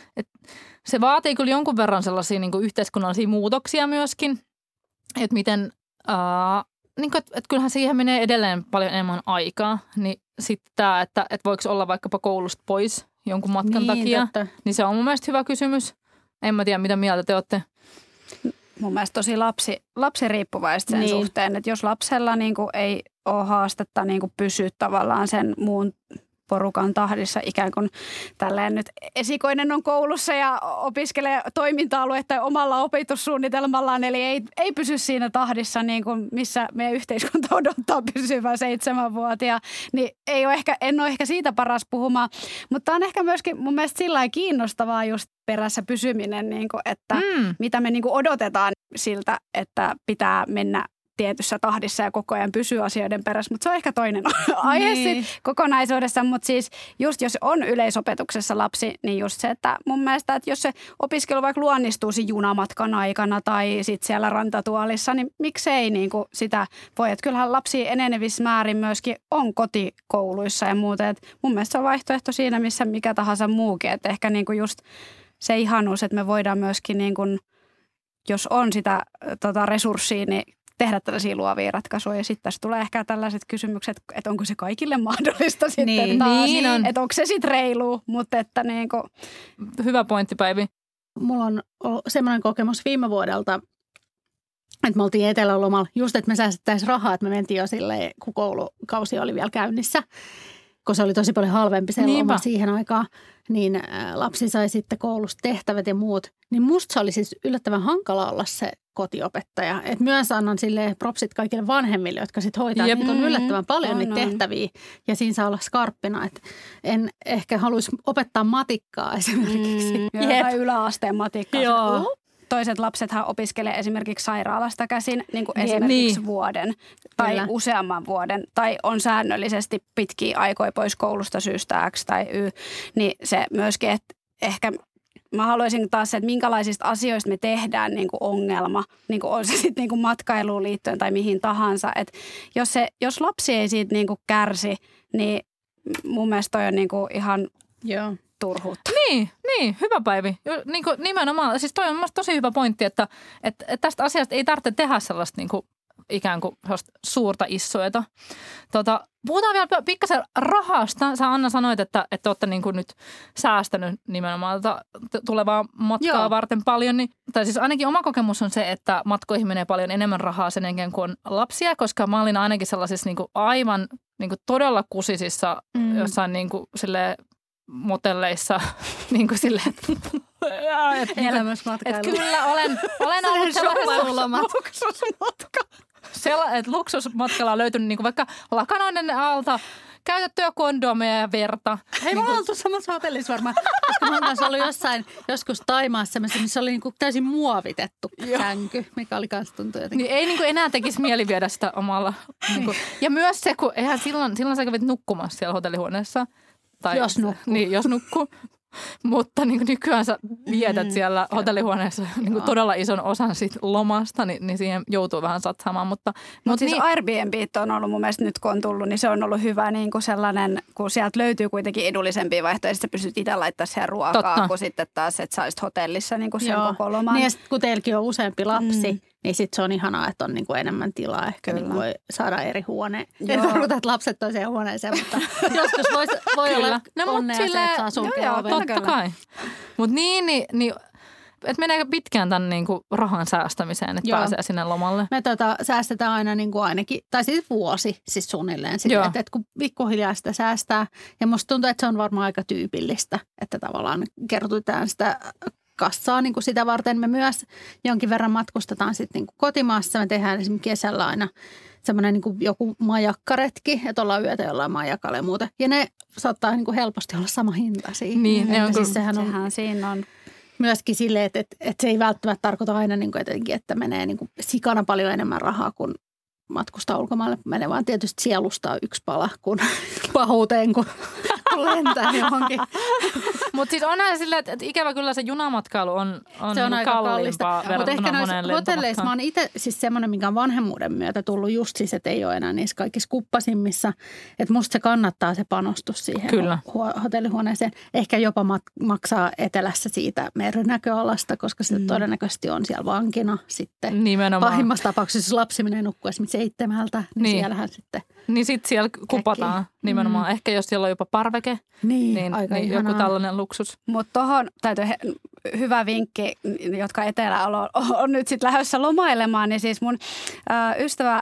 se vaatii kyllä jonkun verran sellaisia niin kuin yhteiskunnallisia muutoksia myöskin, että miten niin kuin, että kyllähän siihen menee edelleen paljon enemmän aikaa, niin sitten tämä, että voiko olla vaikkapa koulusta pois jonkun matkan takia, niin se on mun mielestä hyvä kysymys. En mä tiedä, mitä mieltä te olette. Mun mielestä tosi lapsiriippuvaista sen suhteen, että jos lapsella niin kuin ei ole haastetta niin kuin pysyä tavallaan sen muun porukan tahdissa ikään kuin tälleen nyt esikoinen on koulussa ja opiskelee toiminta-aluetta omalla opetussuunnitelmallaan, eli ei pysy siinä tahdissa, niin kuin missä meidän yhteiskunta odottaa pysyvän 7-vuotiaan, niin en ole ehkä siitä paras puhumaan, mutta on ehkä myöskin mun mielestä sillä lailla kiinnostavaa just perässä pysyminen, niin kuin, että mitä me niin kuin odotetaan siltä, että pitää mennä tietyssä tahdissa ja koko ajan pysyy asioiden perässä, mutta se on ehkä toinen aihe kokonaisuudessa, mutta siis just jos on yleisopetuksessa lapsi, niin just se, että mun mielestä, että jos se opiskelu vaikka luonnistuu siinä junamatkan aikana tai sitten siellä rantatuolissa, niin miksei niin kuin sitä voi, että kyllähän lapsi enenevissä määrin myöskin on kotikouluissa ja muuta, että mun mielestä se on vaihtoehto siinä, missä mikä tahansa muukin, että ehkä niin kuin just se ihanuus, että me voidaan myöskin niin kuin, jos on sitä resurssia, niin tehdä tällaisia luovia ratkaisuja. Ja sitten tässä tulee ehkä tällaiset kysymykset, että onko se kaikille mahdollista sitten taas. Niin on. Että onko se sitten reilu, mutta että niin kuin. Hyvä pointti, Päivi. Mulla on semmoinen kokemus viime vuodelta, että me oltiin etelälomalla just, että me säästettäisiin rahaa, että me mentiin jo silleen, kun koulukausi oli vielä käynnissä. Kun se oli tosi paljon halvempi se loma siihen aikaan, niin lapsi sai sitten koulusta tehtävät ja muut. Niin musta se oli siis yllättävän hankala olla se kotiopettaja. Et myös annan sille propsit kaikille vanhemmille, jotka sit hoitaa. Niitä on yllättävän paljon niitä tehtäviä ja siinä saa olla skarppina. Et en ehkä haluaisi opettaa matikkaa esimerkiksi. Tai yläasteen matikkaa. Joo. Toiset lapsethan opiskelee esimerkiksi sairaalasta käsin niin kuin esimerkiksi vuoden tai useamman vuoden tai on säännöllisesti pitkiä aikoja pois koulusta syystä X tai Y. Niin se myöskin, että ehkä mä haluaisin taas, että minkälaisista asioista me tehdään niin kuin ongelma, niin kuin on se sitten niin kuin matkailuun liittyen tai mihin tahansa. Että jos lapsi ei siitä niin kuin kärsi, niin mun mielestä toi on niin kuin ihan turhuutta. Niin, hyvä Päivi. Niin kuin nimenomaan, siis toi on mielestäni tosi hyvä pointti, että tästä asiasta ei tarvitse tehdä sellaista niin kuin ikään kuin suurta issueta. Puhutaan vielä pikkasen rahasta. Sä Anna sanoit, että olette niin kuin nyt säästänyt nimenomaan tulevaa matkaa varten paljon. Tai siis ainakin oma kokemus on se, että matkoihin menee paljon enemmän rahaa sen jälkeen kuin on lapsia, koska mä olin ainakin sellaisissa niin kuin aivan niin kuin todella kusisissa jossain niin kuin silleen motelleissa niin kuin silleen, elämysmatkailu. Kyllä olen ollut sellaisessa luksusmatkalla on löytynyt niin kuin vaikka lakanoiden alta käytettyjä kondomeja ja verta. Hei, mä oon oltu samassa hotellissa varmaan, koska mä oon kanssa ollut joskus Taimaassa, missä oli niinku täysin muovitettu sänky, mikä oli kanssa tuntuu jotenkin. Niin ei niinku enää tekisi mieli viedä sitä omalla. Niinku. Ja myös se, kun eihän silloin sä kävit nukkumassa siellä hotellihuoneessa. Tai, jos nukkuu. Mutta niin kuin nykyään sä vietät siellä hotellihuoneessa niin kuin todella ison osan siitä lomasta, niin siihen joutuu vähän satsaamaan. Mutta siis niin, Airbnb on ollut mun mielestä nyt kun on tullut, niin se on ollut hyvä niin kuin sellainen, kun sieltä löytyy kuitenkin edullisempia vaihtoehtoja, sä pystyt itse laittamaan siihen ruokaa, kun sitten taas, että sä olisit hotellissa niin kuin sen koko loman. Niin ja sitten kun teilläkin on useampi lapsi, niin sitten se on ihanaa, että on niin kuin enemmän tilaa. Ehkä niin voi saada eri huoneen. Ei tarkoita, että lapset toiseen huoneeseen, mutta joskus voi olla onnea se, että saa sulkea oven. Totta kai. Mutta niin, että meneekö pitkään tämän niin kuin rahan säästämiseen, että pääsee sinne lomalle? Me säästetään aina niin kuin ainakin, tai siis vuosi siis suunnilleen. Että kun pikkuhiljaa sitä säästää, ja musta tuntuu, että se on varmaan aika tyypillistä, että tavallaan kerrotetaan sitä kassaa niin kuin sitä varten. Me myös jonkin verran matkustetaan sitten niin kuin kotimaassa. Me tehdään esimerkiksi kesällä aina semmoinen niin kuin joku majakkaretki, että ollaan yötä jollain majakalla ja muuta. Ja ne saattaa niin kuin helposti olla sama hintaisia. Niin, ne on, siis sehän siinä on myöskin silleen, että se ei välttämättä tarkoita aina niin kuin etenkin, että menee niin kuin sikana paljon enemmän rahaa kuin matkustaa ulkomaille. Menee vaan tietysti sielustaa yksi pala kuin pahuuteen, kun lentää johonkin. Mutta siis onhan silleen, että ikävä kyllä se junamatkailu on se on aika kalliimpaa verrattuna moneen lentomatkaan. Hotelleissa mä oon itse siis semmoinen, mikä on vanhemmuuden myötä tullut just siis, että ei ole enää niissä kaikissa kuppasimmissa. Että musta se kannattaa se panostus siihen hotellihuoneeseen. Ehkä jopa maksaa etelässä siitä merinäköalasta, koska se todennäköisesti on siellä vankina sitten. Nimenomaan. Pahimmassa tapauksessa, jos lapsi menee nukkua esimerkiksi 7, niin siellähän sitten niin sitten siellä kupataan nimenomaan. Ehkä jos siellä on jopa parveke, niin joku tällainen luksus. Mutta tuohon täytyy hyvä vinkki, jotka etelä on nyt sitten lähdössä lomailemaan, niin siis mun ystävä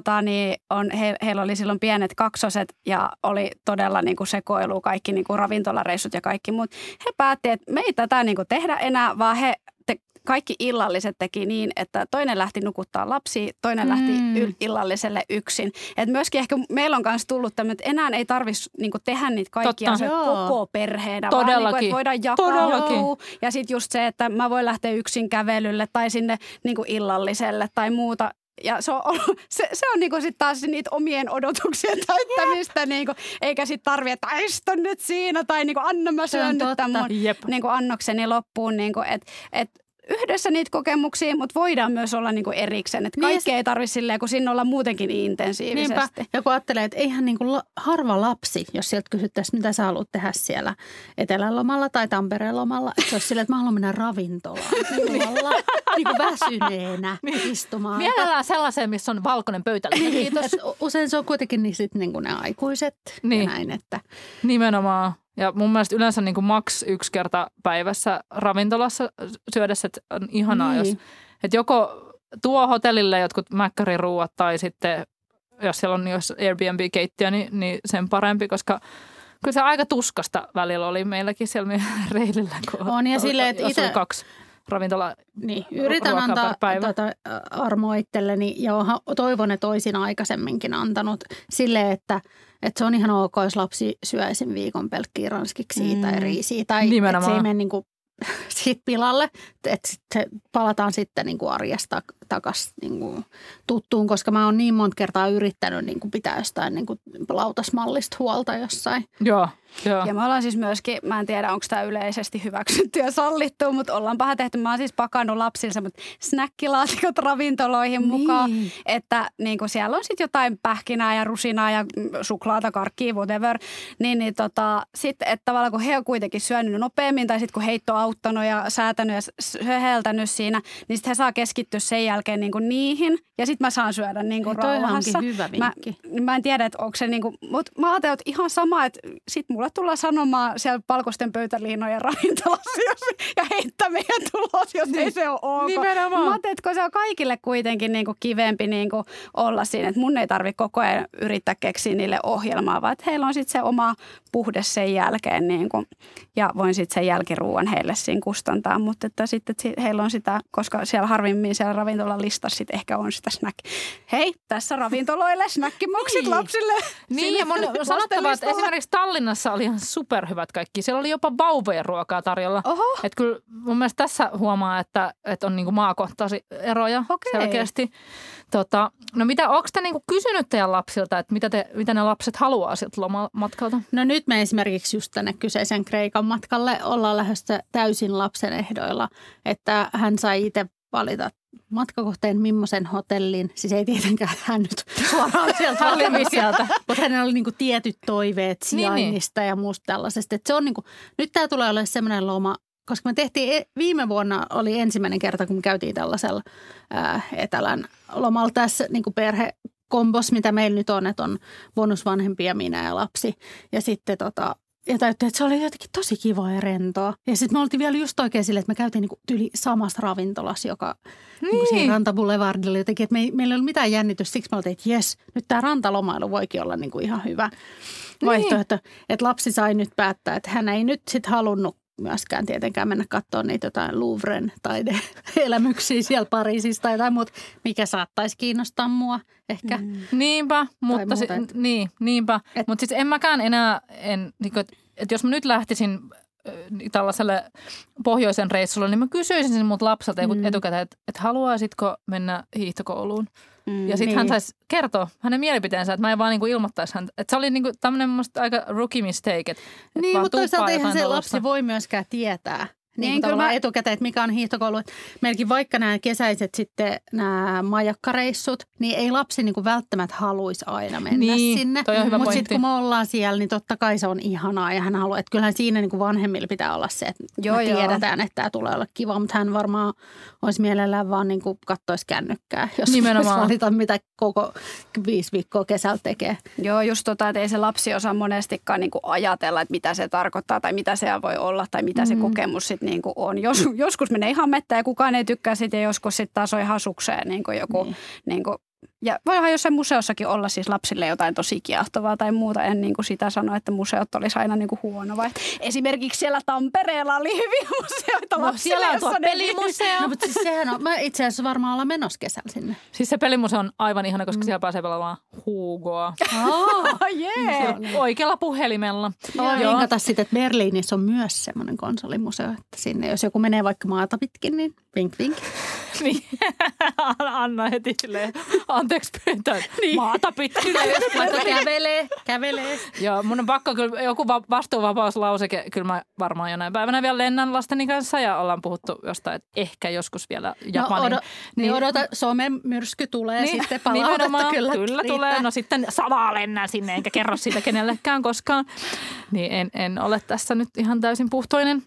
heillä oli silloin pienet kaksoset ja oli todella niinku sekoilu, kaikki niinku ravintolareissut ja kaikki muut. He päätti, että me ei tätä niinku tehdä enää, vaan kaikki illalliset teki niin, että toinen lähti nukuttaa lapsia, toinen lähti illalliselle yksin. Et myöskin ehkä meillä on myös tullut tämmöinen, että enää ei tarvitsisi niinku tehdä niitä kaikkia se koko perheenä, vaan niinku, että voidaan jakautua. Ja sitten just se, että mä voin lähteä yksin kävelylle tai sinne niinku illalliselle tai muuta. Ja se on niinku sit taas niitä omien odotuksien täyttämistä, niinku, eikä sit tarvitse, että istun nyt siinä tai niinku, anna mä syön nyt tämän mun niinku, annokseni loppuun. Niinku, yhdessä niitä kokemuksia, mutta voidaan myös olla niinku erikseen. Että kaikki ei tarvitse silleen, kun siinä ollaan muutenkin niin intensiivisesti. Niinpä. Ja kun ajattelee, että eihän niinku harva lapsi, jos sieltä kysyttäisiin, mitä sä haluat tehdä siellä Etelän-lomalla tai Tampereen lomalla, että se olisi silleen, että mä haluan mennä ravintolaan. Niinku väsyneenä istumaan. Mielellään sellaiseen, missä on valkoinen pöytä. Kiitos. Usein se on kuitenkin niin sit niinku ne aikuiset ja näin. Että nimenomaan. Ja mun mielestä yleensä niin kuin maks 1 kerta päivässä ravintolassa syödessä, että on ihanaa, että joko tuo hotellille jotkut mäkkäriruuat tai sitten, jos siellä on jos Airbnb-keittiö, niin sen parempi, koska kyllä se aika tuskasta välillä oli meilläkin siellä meidän reilillä, kun on, ja silleen, että jos oli 2 ravintola Niin, yritän antaa armoa itselleni ja toivon, että olisin aikaisemminkin antanut silleen, että se on ihan ok, jos lapsi syö esim. Viikon pelkkiä ranskiksi tai riisiä tai että se ei mene niin kuin siitä pilalle, että sitten palataan sitten niin kuin arjesta takaisin niin kuin tuttuun, koska mä oon niin monta kertaa yrittänyt niin kuin pitää jostain niin kuin lautasmallista huolta jossain. Joo. Ja me ollaan siis myöskin, mä en tiedä onko tämä yleisesti hyväksytty ja sallittu, mutta ollaan paha tehty. Mä oon siis pakannut lapsilta snackilaatikot ravintoloihin mukaan, että niin kuin siellä on sitten jotain pähkinää ja rusinaa ja suklaata, karkkia, whatever. Sitten, että tavallaan kun he on kuitenkin syönyt nopeammin tai sitten kun heitto on auttanut ja säätänyt ja höheltänyt siinä, niin sitten he saa keskittyä sen jälkeen niin kuin niihin ja sitten mä saan syödä niin kuin rauhassa. Toi onkin hyvä vinkki. Mä en tiedä, että onko se niin kuin, mutta mä ajattelin, että ihan sama, että sitten mulle tullaan sanomaan siellä valkoisten pöytäliinojen ravintolassa ja heittämään tulos, jos ei se ole ok. Nimenomaan. Mä ajattelin, että se on kaikille kuitenkin niin kuin kivempi niin kuin olla siinä, että mun ei tarvitse koko ajan yrittää keksiä niille ohjelmaa, vaan että heillä on sitten se oma puhde sen jälkeen niin kuin, ja voin sitten sen jälkiruuan heille siinä kustantaa, mutta että sitten että heillä on sitä, koska siellä harvimmin siellä ravintolan listassa sitten ehkä on sitä snack. Hei, tässä ravintoloille snackimoksit lapsille. Niin, ja mun sanottava, että esimerkiksi Tallinnassa oli ihan superhyvät kaikki. Siellä oli jopa vauvojen ruokaa tarjolla. Että kyllä mun mielestä tässä huomaa, että on niinku maakohtaisia eroja selkeästi. No onko te niinku kysynyt teidän lapsilta, että mitä ne lapset haluaa sieltä lomamatkalta? No nyt me esimerkiksi just tänne kyseisen Kreikan matkalle ollaan lähdössä täysin lapsen ehdoilla, että hän sai itse valita matkakohteen millaisen hotellin. Siis ei tietenkään hän nyt suoraan sieltä sieltä, mutta hänellä oli niinku tietyt toiveet sijainnista ja muusta tällaisesta. Että se on niinku, nyt tämä tulee olemaan semmoinen loma, koska me tehtiin viime vuonna oli ensimmäinen kerta, kun me käytiin tällaisella etelän lomalla tässä niin kuin perhekombos, mitä meillä nyt on, että on bonusvanhempi ja minä ja lapsi. Ja sitten ja täytyy, että se oli jotenkin tosi kiva ja rentoa. Ja sitten me oltiin vielä just oikein silleen, että me käytiin niinku yli samassa ravintolassa, joka niinku siinä Rantaboulevardilla jotenkin, että meillä ei ollut mitään jännitystä. Siksi me oltiin, että jes, nyt tämä rantalomailu voikin olla niinku ihan hyvä vaihtoehto. Että lapsi sai nyt päättää, että hän ei nyt sitten halunnut myöskään tietenkään mennä katsomaan niitä jotain Louvren taideelämyksiä siellä Pariisissa tai jotain muuta, mikä saattaisi kiinnostaa mua ehkä. Niinpä, mutta niinpä. Mutta siis en mäkään enää, että jos mä nyt lähtisin tällaiselle pohjoisen reissulle, niin mä kysyisin sen mut lapselta etukäteen, että haluaisitko mennä hiihtokouluun? Ja sitten hän saisi kertoa hänen mielipiteensä, että mä en vaan niinku ilmoittaisi häntä. Että se oli niinku tämmöinen musta aika rookie mistake. Niin, mutta toisaalta eihän se lapsi voi myöskään tietää. Niin tavallaan etukäteen, että mikä on hiihtokoulu. Meilläkin vaikka nämä kesäiset sitten nämä majakkareissut, niin ei lapsi niin kuin välttämättä haluaisi aina mennä sinne. Mutta sitten kun me ollaan siellä, niin totta kai se on ihanaa ja hän haluaa, että kyllähän siinä niin kuin vanhemmilla pitää olla se, että me tiedetään, että tämä tulee olla kiva. Mutta hän varmaan olisi mielellään vaan niin kuin kattoisi kännykkää, jos voisi valita, mitä koko 5 viikkoa kesällä tekee. Joo, just että ei se lapsi osaa monestikaan niin kuin ajatella, että mitä se tarkoittaa tai mitä se voi olla tai mitä se kokemus sitten niin kuin on. Joskus menee ihan mettään ja kukaan ei tykkää siitä ja joskus sitten taas on ihan sukseen niin kuin joku. Niin kuin, ja voihan jossain museossakin olla siis lapsille jotain tosi kiehtovaa tai muuta. En niin kuin sitä sano, että museot olisi aina niin kuin huono. Vai esimerkiksi siellä Tampereella oli hyviä museoita lapsille. Siellä on tuo pelimuseo. No, mutta siis sehän on, mä itse asiassa varmaan ollaan menossa kesällä sinne. Siis se pelimuseo on aivan ihana, koska siellä pääsee pelaamaan Hugoa. Oikealla puhelimella. Vinkata sitten, että Berliinissä on myös semmoinen konsolimuseo, että sinne jos joku menee vaikka maata pitkin, niin vink vink. Niin, Anna heti silleen, anteeksi pyytää, maata pitkin. Kävelee. Joo, mun on pakko kyllä joku vastuuvapauslauseke, kyllä mä varmaan jonain päivänä vielä lennän lasteni kanssa ja ollaan puhuttu jostain, että ehkä joskus vielä Japanin. No odota, somen myrsky tulee sitten palautetta kyllä tulee. No sitten salaa lennän sinne enkä kerro siitä kenellekään koskaan. Niin en ole tässä nyt ihan täysin puhtoinen.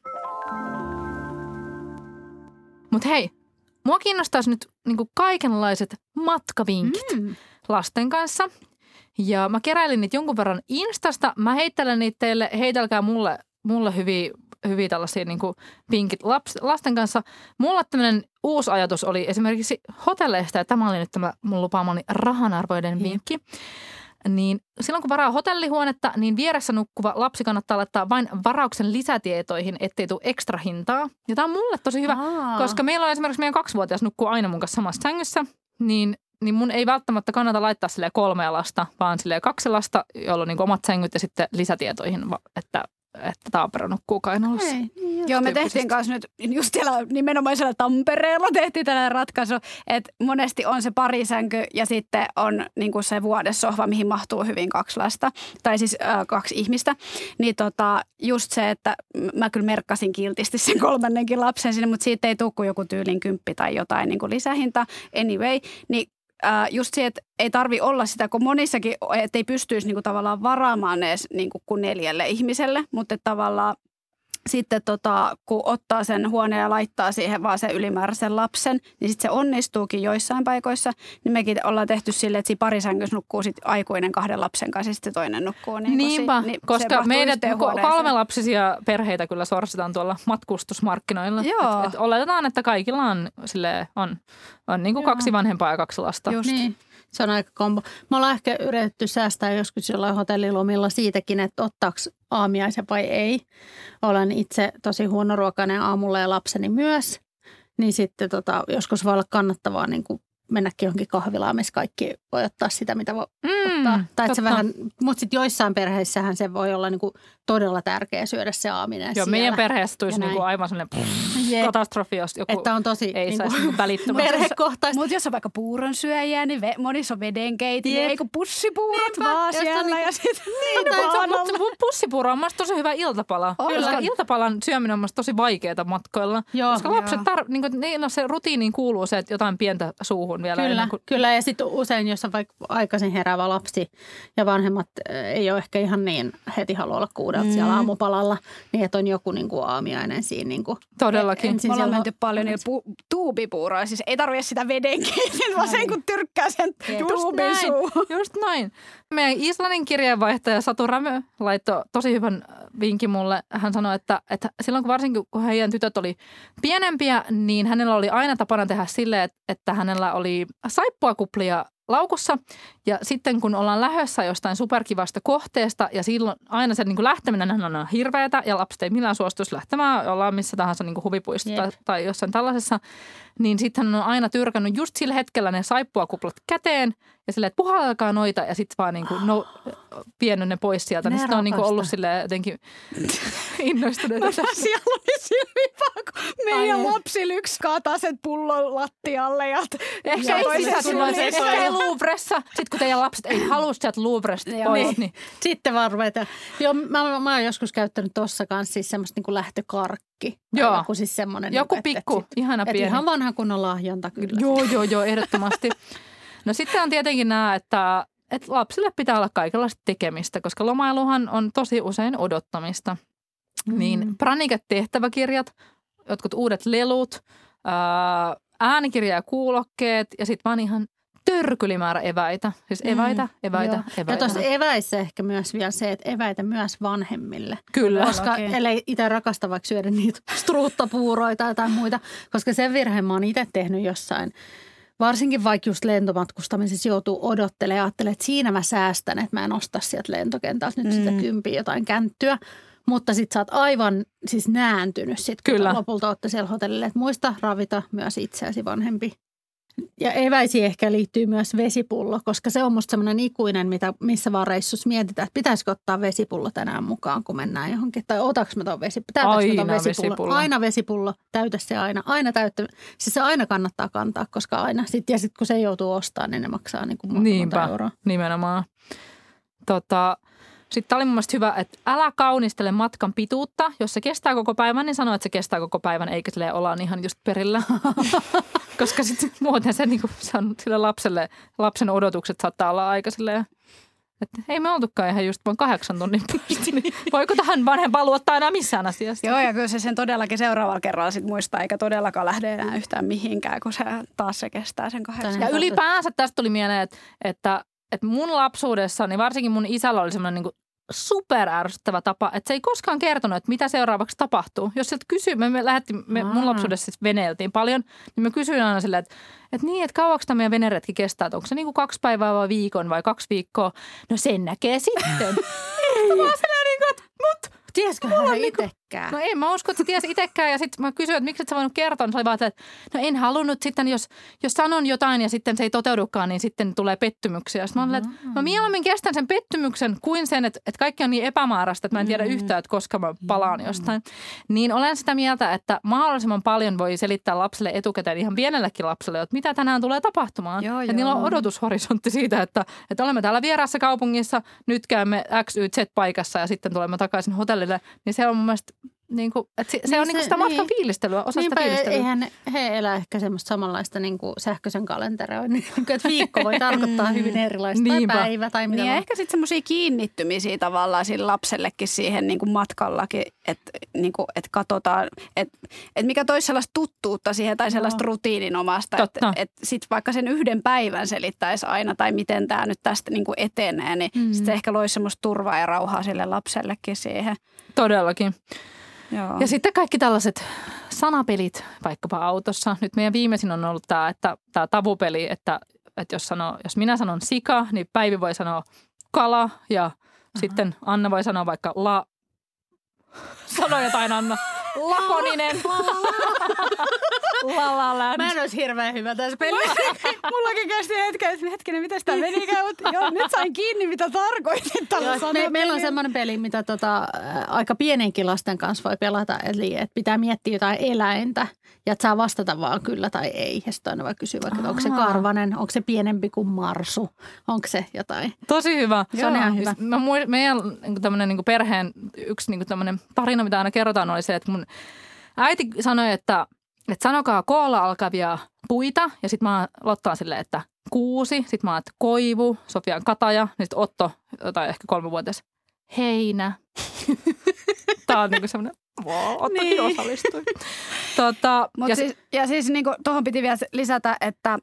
Mutta hei. Mua kiinnostaisi nyt niinku kaikenlaiset matkavinkit lasten kanssa. Ja mä keräilin niitä jonkun verran Instasta. Mä heittelen niitä teille. Heitelkää mulle hyviä tällaisia niinku vinkit lasten kanssa. Mulla tämmöinen uusi ajatus oli esimerkiksi hotelleista. Ja tämä oli nyt tämä mun lupaamani rahanarvoinen vinkki. niin silloin kun varaa hotellihuonetta, niin vieressä nukkuva lapsi kannattaa laittaa vain varauksen lisätietoihin, ettei tule ekstra hintaa. Ja tämä on mulle tosi hyvä, koska meillä on esimerkiksi meidän 2-vuotias nukkuu aina mun kanssa samassa sängyssä, niin mun ei välttämättä kannata laittaa 3 lasta, vaan 2 lasta, joilla on niin omat sängyt ja sitten lisätietoihin, että Taapero nukkuu kainalossa. Joo, me tehtiin kanssa nyt just siellä nimenomaan siellä Tampereella tehtiin tällainen ratkaisu, että monesti on se parisänky ja sitten on niin kuin se vuodessohva, mihin mahtuu hyvin 2 lasta, tai siis 2 ihmistä. Niin just se, että mä kyllä merkkasin kiltisti sen 3. lapsen sinne, mutta siitä ei tule kuin joku tyylin 10 tai jotain niin kuin lisähinta. Anyway, niin just se, että ei tarvi olla sitä, kun monissakin, että ei pystyisi niinku tavallaan varaamaan edes niinku kuin 4 ihmiselle, mutta tavallaan sitten kun ottaa sen huoneen ja laittaa siihen vaan sen ylimääräisen lapsen, niin sitten se onnistuukin joissain paikoissa. Niin mekin ollaan tehty silleen, että siinä parisängyssä nukkuu sitten aikuinen 2 lapsen kanssa ja sitten toinen nukkuu. Niinpä, koska meidät 3-lapsisia perheitä kyllä sorsitaan tuolla matkustusmarkkinoilla. Et oletetaan, että kaikilla on niin kuin 2 vanhempaa ja 2 lasta. Just. Niin. Se on aika kombo. Me ollaan ehkä yritetty säästää joskus jollain hotellilomilla siitäkin, että ottaako aamiaisen vai ei. Olen itse tosi huonoruokainen aamulla ja lapseni myös. Niin sitten joskus voi olla kannattavaa niin kuin mennäkin johonkin kahvilaan, missä kaikki voi ottaa sitä, mitä voi ottaa. Tai se vähän, mutta sitten joissain perheissähän se voi olla niin kuin todella tärkeää syödä se aaminen Joo, siellä. Meidän perheessä tulisi niin kuin aivan sellainen katastrofi, jos joku että on tosi ei saisi niin välittömästi. Perhekohtaista. Mutta jos on vaikka puuron syöjiä, niin monissa on vedenkeiti, niin eikö pussipuurot vaan siellä ja sitten mutta pussipuuro on mielestäni tosi hyvä iltapala. Koska iltapalan syöminen on mielestäni tosi vaikeaa matkoilla. Joo, koska lapset, niillä se rutiiniin kuuluu se, että jotain pientä suuhun vielä. Kyllä, ja sitten usein, jos on vaikka aikaisin heräävä lapsi ja vanhemmat ei ole ehkä ihan niin heti halua olla 6 siellä aamupalalla, niin että on joku niin kuin aamiainen siinä. Niin kuin todellakin. Me ollaan menty paljon niillä tuubipuuroja, siis ei tarvitse sitä vedenkeitin, vaan se kun tyrkkää sen tuubin suuhun. Just näin. Meidän Islannin kirjeenvaihtaja Satu Rämö laittoi tosi hyvän vinkin mulle. Hän sanoi, että silloin varsinkin kun heidän tytöt oli pienempiä, niin hänellä oli aina tapana tehdä silleen, että hänellä oli saippuakuplia laukussa ja sitten kun ollaan lähdössä jostain superkivasta kohteesta ja silloin aina se niin kuin lähteminen on hirveätä ja lapset ei millään suostuisi lähtemään, ollaan missä tahansa niin kuin huvipuistossa tai jossain tällaisessa, niin sitten hän on aina tyrkännyt just sillä hetkellä ne saippuakuplat käteen ja silleen, että puhalkaa noita ja sitten vaan niin kuin vienyt ne pois sieltä. Niin sitten on niin kuin ollut silleen jotenkin innostuneita. Siellä oli silmiä, kun meidän lapsi lyksi kaataa sen pullon lattialle. Ja ehkä ei Louvressa. Sitten kun teidän lapset ei halua sieltä Louvresta pois. Niin. Sitten vaan ruvetaan. Joo, mä oon joskus käyttänyt tuossa kanssa siis semmoista niin kuin lähtökarkki. Joo. Joku siis semmoinen. Joku pikku, ihana pieni. Ihan vanha kunnon lahjonta kyllä. Joo, ehdottomasti. No sitten on tietenkin nämä, että lapsille pitää olla kaikenlaista tekemistä, koska lomailuhan on tosi usein odottamista. Niin Pranike-tehtäväkirjat, jotkut uudet lelut, äänikirja ja kuulokkeet ja sitten vaan ihan törkylimäärä eväitä. Siis eväitä. Ja tuossa eväissä ehkä myös vielä se, että eväitä myös vanhemmille. Kyllä. Koska ellei itse rakasta vaikka syödä niitä struuttapuuroita tai muita, koska sen virheen mä oon itse tehnyt jossain. Varsinkin vaikka just lentomatkustamisessa joutuu odottelemaan ja ajattelemaan, että siinä mä säästän, että mä en osta sieltä lentokentältä nyt sitä 10 jotain känttyä. Mutta sit sä oot aivan siis nääntynyt sit, kun lopulta ootte siellä hotellille. Että muista ravita myös itseäsi vanhempi. Ja eväisiin ehkä liittyy myös vesipullo, koska se on musta semmoinen ikuinen, missä vaan reissussa mietitään, että pitäisikö ottaa vesipullo tänään mukaan, kun mennään johonkin. Tai otaks mä ton vesipullo? Aina vesipullo, täytä se aina. Aina täyttä. Siis se aina kannattaa kantaa, koska aina. Ja sitten kun se joutuu ostamaan, niin ne maksaa niin kuin monta euroa. Nimenomaan. Sitten oli mun mielestä hyvä, että älä kaunistele matkan pituutta. Jos se kestää koko päivän, niin sano, että se kestää koko päivän, eikä silleen olla ihan just perillä. Koska sitten muuten se, niin se on sille lapsen odotukset saattaa olla aika silleen, että ei me oltukaan ihan just vaan 8 tunnin päästä. Niin voiko tähän vanhempaan luottaa enää missään asiassa? Joo, ja kyllä se sen todellakin seuraavalla kerralla sit muistaa, eikä todellakaan lähde enää yhtään mihinkään, kun se kestää sen 8. Ja ylipäänsä tästä tuli mieleen, että mun lapsuudessa, niin varsinkin mun isällä oli semmoinen niin kuin superärsyttävä tapa, että se ei koskaan kertonut, että mitä seuraavaksi tapahtuu. Jos sieltä kysyy, mun lapsuudessa siis veneiltiin paljon, niin mä kysyin aina silleen, että kauaksi tämä meidän veneretki kestää, että onko se niin kuin 2 päivää vai viikon vai 2 viikkoa. No sen näkee sitten. Tiesikö hän itsekään? No en mä usko, että se tiesi itsekään ja sitten mä kysyin, että miksi et sä voinut kertoa. Se oli vaan, että no en halunnut sitten, jos sanon jotain ja sitten se ei toteudukaan, niin sitten tulee pettymyksiä. Sitten mä olin, että mä mieluummin kestän sen pettymyksen kuin sen, että kaikki on niin epämääräistä, että mä en tiedä yhtään, että koska mä palaan jostain. Niin olen sitä mieltä, että mahdollisimman paljon voi selittää lapselle etukäteen, ihan pienellekin lapselle, että mitä tänään tulee tapahtumaan. Ja niillä on odotushorisontti siitä, että olemme täällä vieraassa kaupungissa, nyt käymme X, Y, Z paikassa ja sitten tulemme takaisin hotellille. Niin se on mun mielestä niin kuin, että se on niin kuin sitä matkan fiilistelyä, osa sitä fiilistelyä. Eihän he elää ehkä semmoista samanlaista niin kuin sähköisen kalenteroinnin, että viikko voi tarkoittaa hyvin erilaista tai päivä tai mitä. Niin ehkä sitten semmoisia kiinnittymisiä tavallaan sille lapsellekin siihen niin kuin matkallakin, että niin kuin, että katsotaan, että mikä toisi sellaista tuttuutta siihen tai sellaista rutiininomasta, että sitten vaikka sen yhden päivän selittäisi aina tai miten tämä nyt tästä niin kuin etenee, niin sitten se ehkä loisi semmoista turvaa ja rauhaa sille lapsellekin siihen. Todellakin. Joo. Ja sitten kaikki tällaiset sanapelit vaikkapa autossa. Nyt meidän viimeisin on ollut tämä tavupeli, että jos minä sanon sika, niin Päivi voi sanoa kala ja sitten Anna voi sanoa vaikka sano jotain Anna. Lakoninen. Mä en olisi hirveän hyvä tässä pelissä. Mullakin kesti hetkinen, miten sitä menikään, mutta joo, nyt sain kiinni, mitä tarkoitin tällä sanapelillä. Meillä on semmoinen peli, mitä aika pienenkin lasten kanssa voi pelata, eli että pitää miettiä jotain eläintä ja että saa vastata vaan kyllä tai ei. Ja sitten aina voi kysyä vaikka, onko se karvanen, onko se pienempi kuin marsu, onko se jotain. Tosi hyvä. Se on ihan hyvä. Meidän tämmöinen niin perheen yksi niin tämmöinen tarina, mitä aina kerrotaan, oli se, että mun äiti sanoi, että sanokaa koolla alkavia puita ja sitten mä lottaan silleen, että kuusi, sitten mä oon, että koivu, Sofian kataja, niin sitten Otto, jotain ehkä 3-vuotias, heinä. Tää on niinku semmoinen, Ottokin osallistui. Siis niinku tuohon piti vielä lisätä, että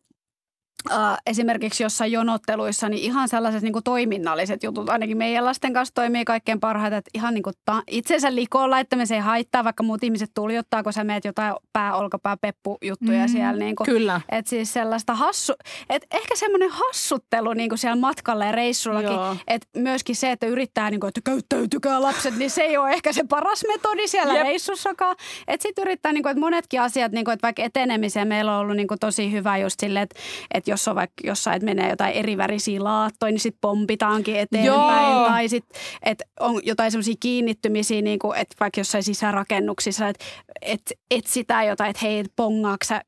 esimerkiksi jossain jonotteluissa, niin ihan sellaiset niin kuin toiminnalliset jutut, ainakin meidän lasten kanssa toimii kaikkein parhaiten, että ihan niin kuin itsensä likoon laittamisen ei haittaa, vaikka muut ihmiset tuljottaa, kun sä meet jotain olkapää-peppu-juttuja siellä. Niin kuin, kyllä. Että siis sellaista että ehkä semmoinen hassuttelu niin kuin siellä matkalla ja reissullakin, että myöskin se, että yrittää, niin kuin, että käyttäytykää lapset, niin se ei ole ehkä se paras metodi siellä reissussakaan. Että sitten yrittää, niin kuin, että monetkin asiat, niin kuin, että vaikka etenemiseen meillä on ollut niin kuin tosi hyvä just silleen, että jos on vaikka jossain, että menee jotain erivärisiä laattoja, niin sitten pompitaankin eteenpäin. Joo. Tai sitten, että on jotain semmoisia kiinnittymisiä, niin kuin, että vaikka jossain sisärakennuksissa, että etsitään jotain, että hei, pongaatko sä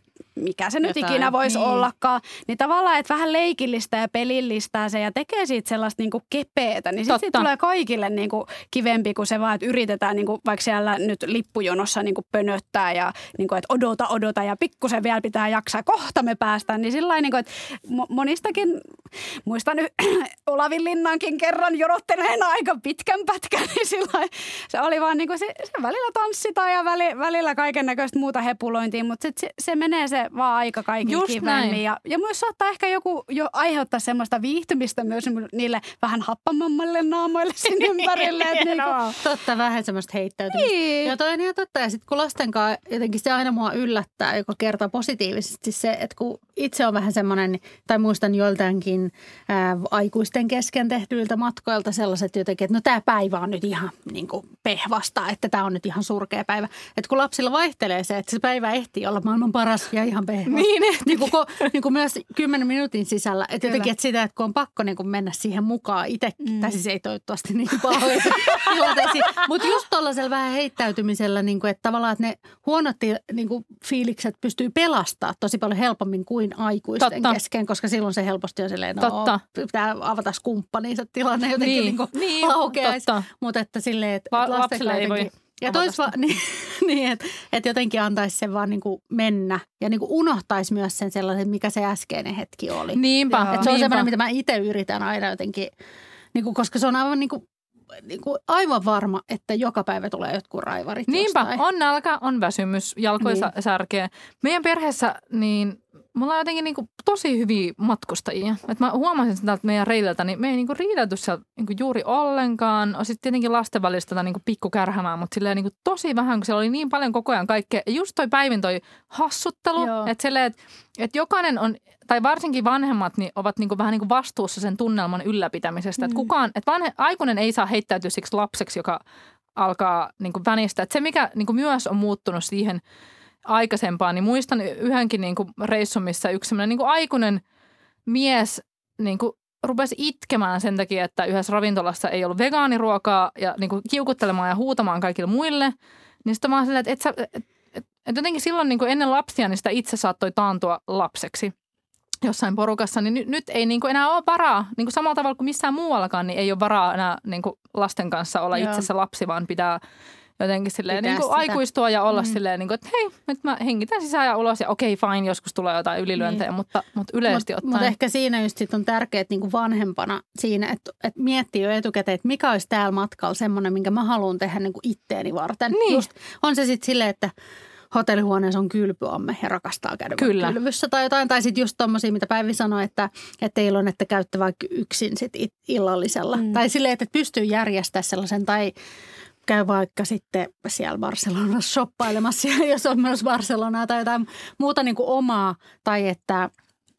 mikä se nyt ikinä voisi ollakaan, niin tavallaan, että vähän leikillistä ja pelillistää se ja tekee siitä sellaista niin kuin kepeätä, niin sitten tulee kaikille niin kuin kivempi kuin se vaan, että yritetään niin kuin vaikka siellä nyt lippujonossa niin kuin pönöttää ja niin kuin, että odota ja pikkusen vielä pitää jaksaa, kohta me päästään, niin sillä niin kuin, että monistakin, muistan Olavinlinnankin kerran jonotteneena aika pitkän pätkän, niin sillä se oli vaan niin kuin se välillä tanssitaan ja välillä kaiken näköistä muuta hepulointia, mutta sitten se menee se vaan aika kaikille kivemmin. Ja myös saattaa ehkä joku jo aiheuttaa semmoista viihtymistä myös niille vähän happamammalle naamoille sinne ympärille. Totta, vähän semmoista heittäytymistä. Ja toi on ihan totta. Ja sitten kun lasten kanssa jotenkin se aina mua yllättää, joka kertoo positiivisesti se, että kun itse on vähän semmoinen, tai muistan joiltainkin aikuisten kesken tehtyiltä matkoilta sellaiset jotenkin, että no tämä päivä on nyt ihan niin kuin pehvasta, että tämä on nyt ihan surkea päivä. Että kun lapsilla vaihtelee se, että se päivä ehtii olla maailman paras ja ihan pehvasta. Niin kuin myös 10 minuutin sisällä. Että jotenkin, että sitä, että kun on pakko niin kuin mennä siihen mukaan itse, tai siis ei toivottavasti niin pahoin tilanteisiin. Mutta just tuollaisella vähän heittäytymisellä, niin kuin, että tavallaan, että ne huonot niin kuin fiilikset pystyy pelastamaan tosi paljon helpommin kuin aikuisten kesken, koska silloin se helposti on silleen, pitää avata kumppaniinsa tilanne jotenkin niin laukeaisi. Mutta että silleen, että lapsille ei voi. Ja niin, että jotenkin antaisi sen vaan niin kuin mennä ja niin kuin unohtaisi myös sen sellaisen, mikä se äskeinen hetki oli. Niinpä. Että se on semmoinen, mitä mä itse yritän aina jotenkin, niin kuin, koska se on aivan niin kuin aivan varma, että joka päivä tulee jotkut raivarit Niinpä, jostain. on nälkä, on väsymys, jalkoissa särkeä. Meidän perheessä niin mulla on jotenkin niinku tosi hyviä matkustajia. Et mä huomasin sitä täältä meidän reililtä, niin me ei niinku riidelty siellä niinku juuri ollenkaan. On sitten tietenkin lasten välistä niinku pikkukärhämää, mutta silleen niinku tosi vähän, kun siellä oli niin paljon koko ajan kaikkea. Ja just toi Päivin toi hassuttelu, että et jokainen on, tai varsinkin vanhemmat, niin ovat niinku vähän niinku vastuussa sen tunnelman ylläpitämisestä. Että kukaan, aikuinen ei saa heittäytyä siksi lapseksi, joka alkaa niinku vänistä. Et se, mikä niinku myös on muuttunut siihen aikaisempaan, niin muistan yhdenkin niin kuin reissun, missä yksi sellainen niin kuin aikuinen mies niin kuin rupesi itkemään sen takia, että yhdessä ravintolassa ei ollut vegaaniruokaa ja niin kuin kiukuttelemaan ja huutamaan kaikille muille. Niin sitten vaan silleen, että jotenkin silloin niin kuin ennen lapsia, niin sitä itse saattoi taantua lapseksi jossain porukassa. Niin nyt ei niin kuin enää ole varaa, niin kuin samalla tavalla kuin missään muuallakaan, niin ei ole varaa enää niin kuin lasten kanssa olla itse se lapsi, vaan pitää jotenkin silleen niin kuin aikuistua ja olla silleen, niin kuin, että hei, nyt mä hengitän sisään ja ulos ja okei, fine, joskus tulee jotain ylilyöntejä, mutta yleisesti ottaen. Mutta ehkä siinä just sit on tärkeää niin kuin vanhempana siinä, että miettii jo etukäteen, että mikä olisi täällä matkalla semmoinen, minkä mä haluan tehdä niin kuin itteeni varten. Niin. Just, on se sitten silleen, että hotellihuoneessa on kylpyamme ja rakastaa käydä kylvyssä tai jotain. Tai sitten just tommosia, mitä Päivi sanoi, että teillä on, että käytte vaikka yksin sit illallisella. Tai silleen, että pystyy järjestämään sellaisen tai käy vaikka sitten siellä Barcelonassa shoppailemassa, jos on myös Barcelonaa tai jotain muuta niin kuin omaa. Tai että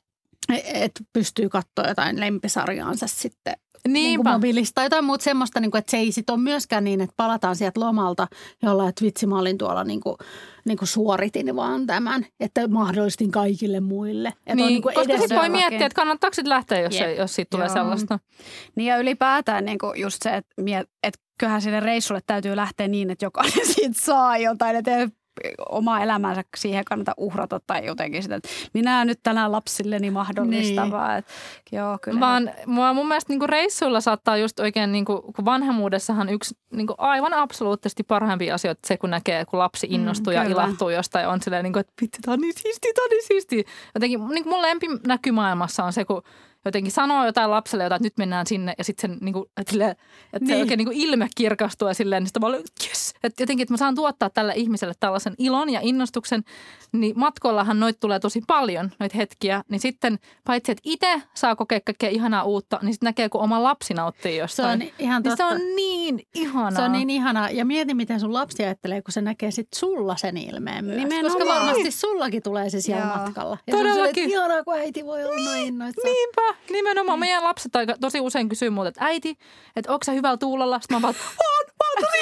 pystyy katsoa jotain lempisarjaansa sitten niin kuin mobiilista tai jotain muuta semmoista, niin kuin, että se ei sitten ole myöskään niin, että palataan sieltä lomalta jollain, että vitsi mä olin tuolla niin kuin suoritin vaan tämän, että mahdollistin kaikille muille. Niin, koska sitten voi miettiä, että kannattaako sitten lähteä, jos siitä tulee sellaista. Niin ja ylipäätään niin kuin just se, että kyllähän sinne reissulle täytyy lähteä niin, että jokainen siitä saa jotain, että omaa elämänsä siihen kannata uhrata tai jotenkin sitä, että minä nyt tänään lapsilleni mahdollistavaa. Niin. Joo, kyllä. Vaan mun mielestä niinku reissuilla saattaa just oikein, niinku, kun vanhemmuudessahan yksi niinku aivan absoluuttisesti parhaimpia asioita se, kun näkee, kun lapsi innostuu ja ilahtuu jostain. On silleen, niinku, että vitsi, tämä on niin siistiä. Jotenkin niinku mun lempinäkymaailmassa on se, kun jotenkin sanoo jotain lapselle jotain, että nyt mennään sinne ja sitten sen niinku, että se oikein niinku ilme kirkastuu ja silleen, niin sitten mä olen, yes! Että jotenkin, että mä saan tuottaa tälle ihmiselle tällaisen ilon ja innostuksen, niin matkoillahan noita tulee tosi paljon, noita hetkiä, niin sitten paitsi, että itse saa kokea kaikkea ihanaa uutta, niin sitten näkee, kun oma lapsi nauttii jostain. Se on ihan totta. Se on niin ihanaa. Se on niin ihanaa. Ja mieti, miten sun lapsi ajattelee, kun se näkee sitten sulla sen ilmeen myös. Koska varmasti sullakin tulee se siellä matkalla. Ja todellakin. Se on ihanaa, kun äiti voi olla noin innoissaan. Niinpä. Nimenomaan. Meidän lapset tosi usein kysyy multa, että äiti, että onko sä hyvällä tuulella? Sitten mä vaan, oon tosi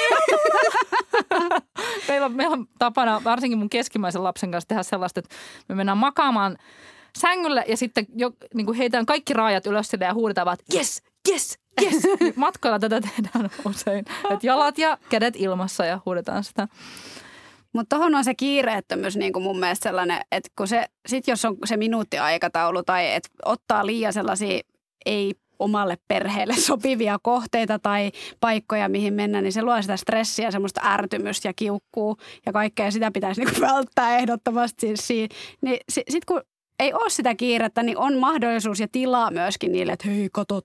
hyvällä meillä on tapana, varsinkin mun keskimmäisen lapsen kanssa tehdä sellaista, että me mennään makaamaan sängylle ja sitten niin kuin heitään kaikki raajat ylös ja huudetaan vaan, että yes. Matkalla tätä tehdään usein. Että jalat ja kädet ilmassa ja huudetaan sitä. Mutta tuohon on se kiireettömyys niin kuin mun mielestä sellainen, että kun jos on se minuuttiaikataulu tai että ottaa liian sellaisia ei omalle perheelle sopivia kohteita tai paikkoja, mihin mennä, niin se luo sitä stressiä, semmoista ärtymystä ja kiukkuu ja kaikkea sitä pitäisi niin kuin välttää ehdottomasti. Niin sitten kun ei ole sitä kiirettä, niin on mahdollisuus ja tilaa myöskin niille, että hei, kato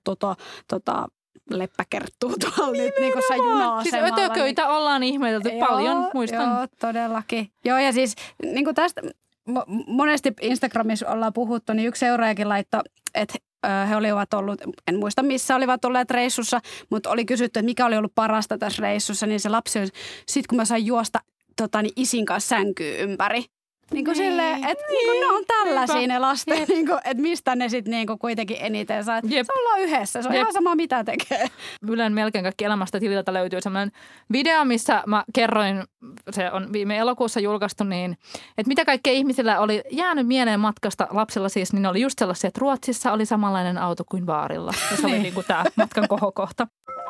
leppäkerttuu tuolla nyt niin kuin se juna-asemalla. Siis ötököitä ollaan ihmetelty paljon, muistan. Joo, todellakin. Joo, ja siis niin kuin tästä monesti Instagramissa ollaan puhuttu, niin yksi seuraajakin laittoi, että he olivat ollut, en muista missä olivat olleet reissussa, mutta oli kysytty, että mikä oli ollut parasta tässä reissussa, niin se lapsi oli, sit kun mä sain juosta isin kanssa sänkyyn ympäri. Niin kuin silleen, että niin ne on tällaisia ne lasten, niin kuin, että mistä ne sitten niin kuitenkin eniten saa. Se ollaan yhdessä, se on ihan sama mitä tekee. Ylen melkein kaikki elämästä tililtä löytyy sellainen video, missä mä kerroin, se on viime elokuussa julkaistu, niin että mitä kaikkea ihmisillä oli jäänyt mieleen matkasta lapsilla siis, niin ne oli just sellaisia, että Ruotsissa oli samanlainen auto kuin baarilla. Ja se oli niin kuin tämä matkan kohokohta.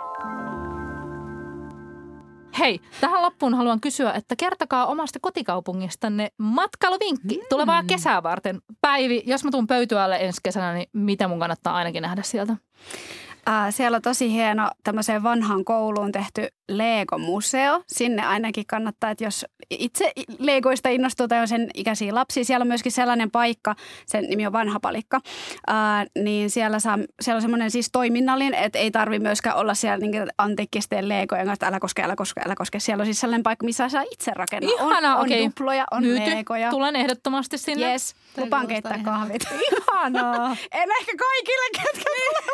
Hei, tähän loppuun haluan kysyä, että kertokaa omasta kotikaupungistanne matkailuvinkki tulevaa kesää varten. Päivi, jos mä tuun Pöytyälle ensi kesänä, niin mitä mun kannattaa ainakin nähdä sieltä? Siellä on tosi hieno tämmöiseen vanhaan kouluun tehty Lego-museo. Sinne ainakin kannattaa, että jos itse Legoista innostuu tai on sen ikäisiä lapsia. Siellä on myöskin sellainen paikka, sen nimi on Vanha Palikka, niin siellä on semmoinen siis toiminnallinen, että ei tarvitse myöskään olla siellä niin antiikkisten Legojen kanssa, älä koske. Siellä on siis sellainen paikka, missä saa itse rakentaa. Ihanaa, on okei. Duploja, on Legoja. Tulen ehdottomasti sinne. Yes, lupaan keittää kahvit. Ihanaa. En ehkä kaikille, ketkä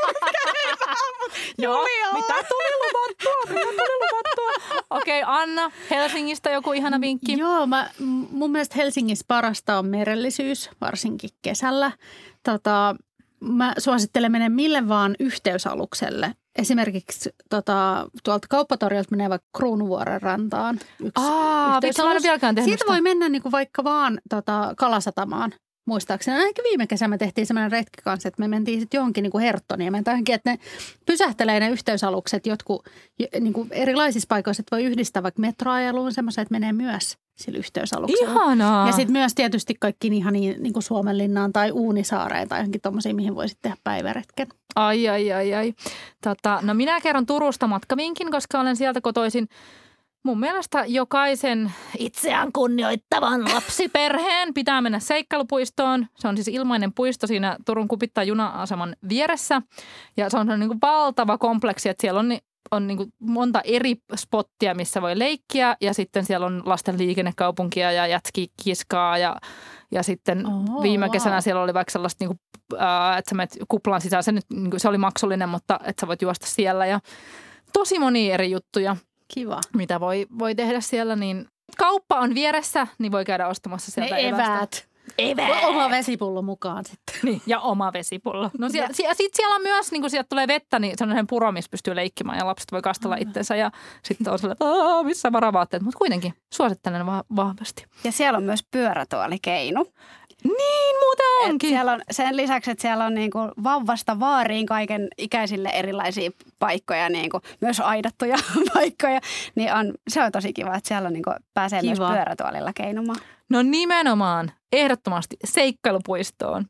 Joo, mitä tuli luvattua? Okei, Anna, Helsingistä joku ihana vinkki. Joo, mun mielestä Helsingissä parasta on merellisyys, varsinkin kesällä. Mä suosittelen mennä mille vaan yhteysalukselle. Esimerkiksi tuolta Kauppatorilta menee vaikka Kruunuvuoren rantaan. Vitsi, mä en vieläkään tehnyt siitä sitä. voi mennä niin kuin vaikka vaan Kalasatamaan. Muistaakseni. Ainakin viime kesänä me tehtiin sellainen retki kanssa, että me mentiin sitten johonkin niin kuin Herttoniemeen. Tähänkin, että ne pysähtelee ne yhteysalukset jotkut niin kuin erilaisissa paikoissa, että voi yhdistää vaikka metroajeluun semmoisen, että menee myös sillä yhteysaluksella. Ihanaa. Ja sitten myös tietysti kaikki ihan niin kuin Suomenlinnaan tai Uunisaareen tai johonkin tommosia, mihin voisit tehdä päiväretken. Ai. No minä kerron Turusta matkavinkin, koska olen sieltä kotoisin. Mun mielestä jokaisen itseään kunnioittavan lapsiperheen pitää mennä seikkailupuistoon. Se on siis ilmainen puisto siinä Turun Kupittaan juna-aseman vieressä. Ja se on niin kuin valtava kompleksi, että siellä on niin kuin monta eri spottia, missä voi leikkiä. Ja sitten siellä on lasten liikennekaupunkia ja jätkikiskaa ja sitten viime kesänä siellä oli vaikka sellaista, niin kuin, että sä menet kuplan sisään. Se oli maksullinen, mutta että sä voit juosta siellä ja tosi monia eri juttuja. Kiva. Mitä voi tehdä siellä, niin kauppa on vieressä, niin voi käydä ostamassa sieltä eväät. Oma vesipullo mukaan sitten. Niin, ja oma vesipullo. No sitten siellä on myös, niin kun sieltä tulee vettä, niin se on yhden puro, missä pystyy leikkimään ja lapset voi kastella itsensä ja sitten on sellainen, että missä varavaatteet, mutta kuitenkin suosittelen vahvasti. Ja siellä on myös pyörätuolikeinu. Niin, muuten onkin. Siellä on, sen lisäksi, että siellä on niin kuin vauvasta vaariin kaiken ikäisille erilaisia paikkoja, niin kuin myös aidattuja paikkoja, niin se on tosi kiva, että siellä on niin kuin pääsee myös pyörätuolilla keinumaan. No nimenomaan, ehdottomasti seikkailupuistoon.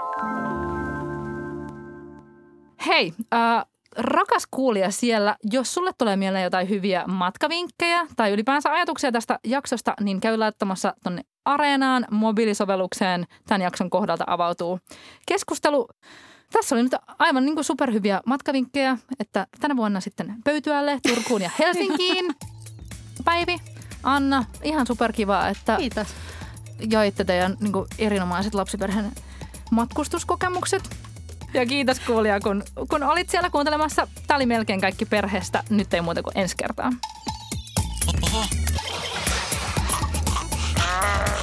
Hei, rakas kuulija siellä, jos sulle tulee mieleen jotain hyviä matkavinkkejä tai ylipäänsä ajatuksia tästä jaksosta, niin käy laittamassa tonne Areenaan mobiilisovellukseen. Tämän jakson kohdalta avautuu keskustelu. Tässä oli nyt aivan niin kuin superhyviä matkavinkkejä, että tänä vuonna sitten Pöytyälle, Turkuun ja Helsinkiin. Päivi, Anna, ihan superkivaa, että Kiitos. Jaitte teidän niin kuin erinomaiset lapsiperheen matkustuskokemukset. Ja kiitos kuulija, kun olit siellä kuuntelemassa. Tämä oli melkein kaikki perheestä. Nyt ei muuta kuin ensi kertaa.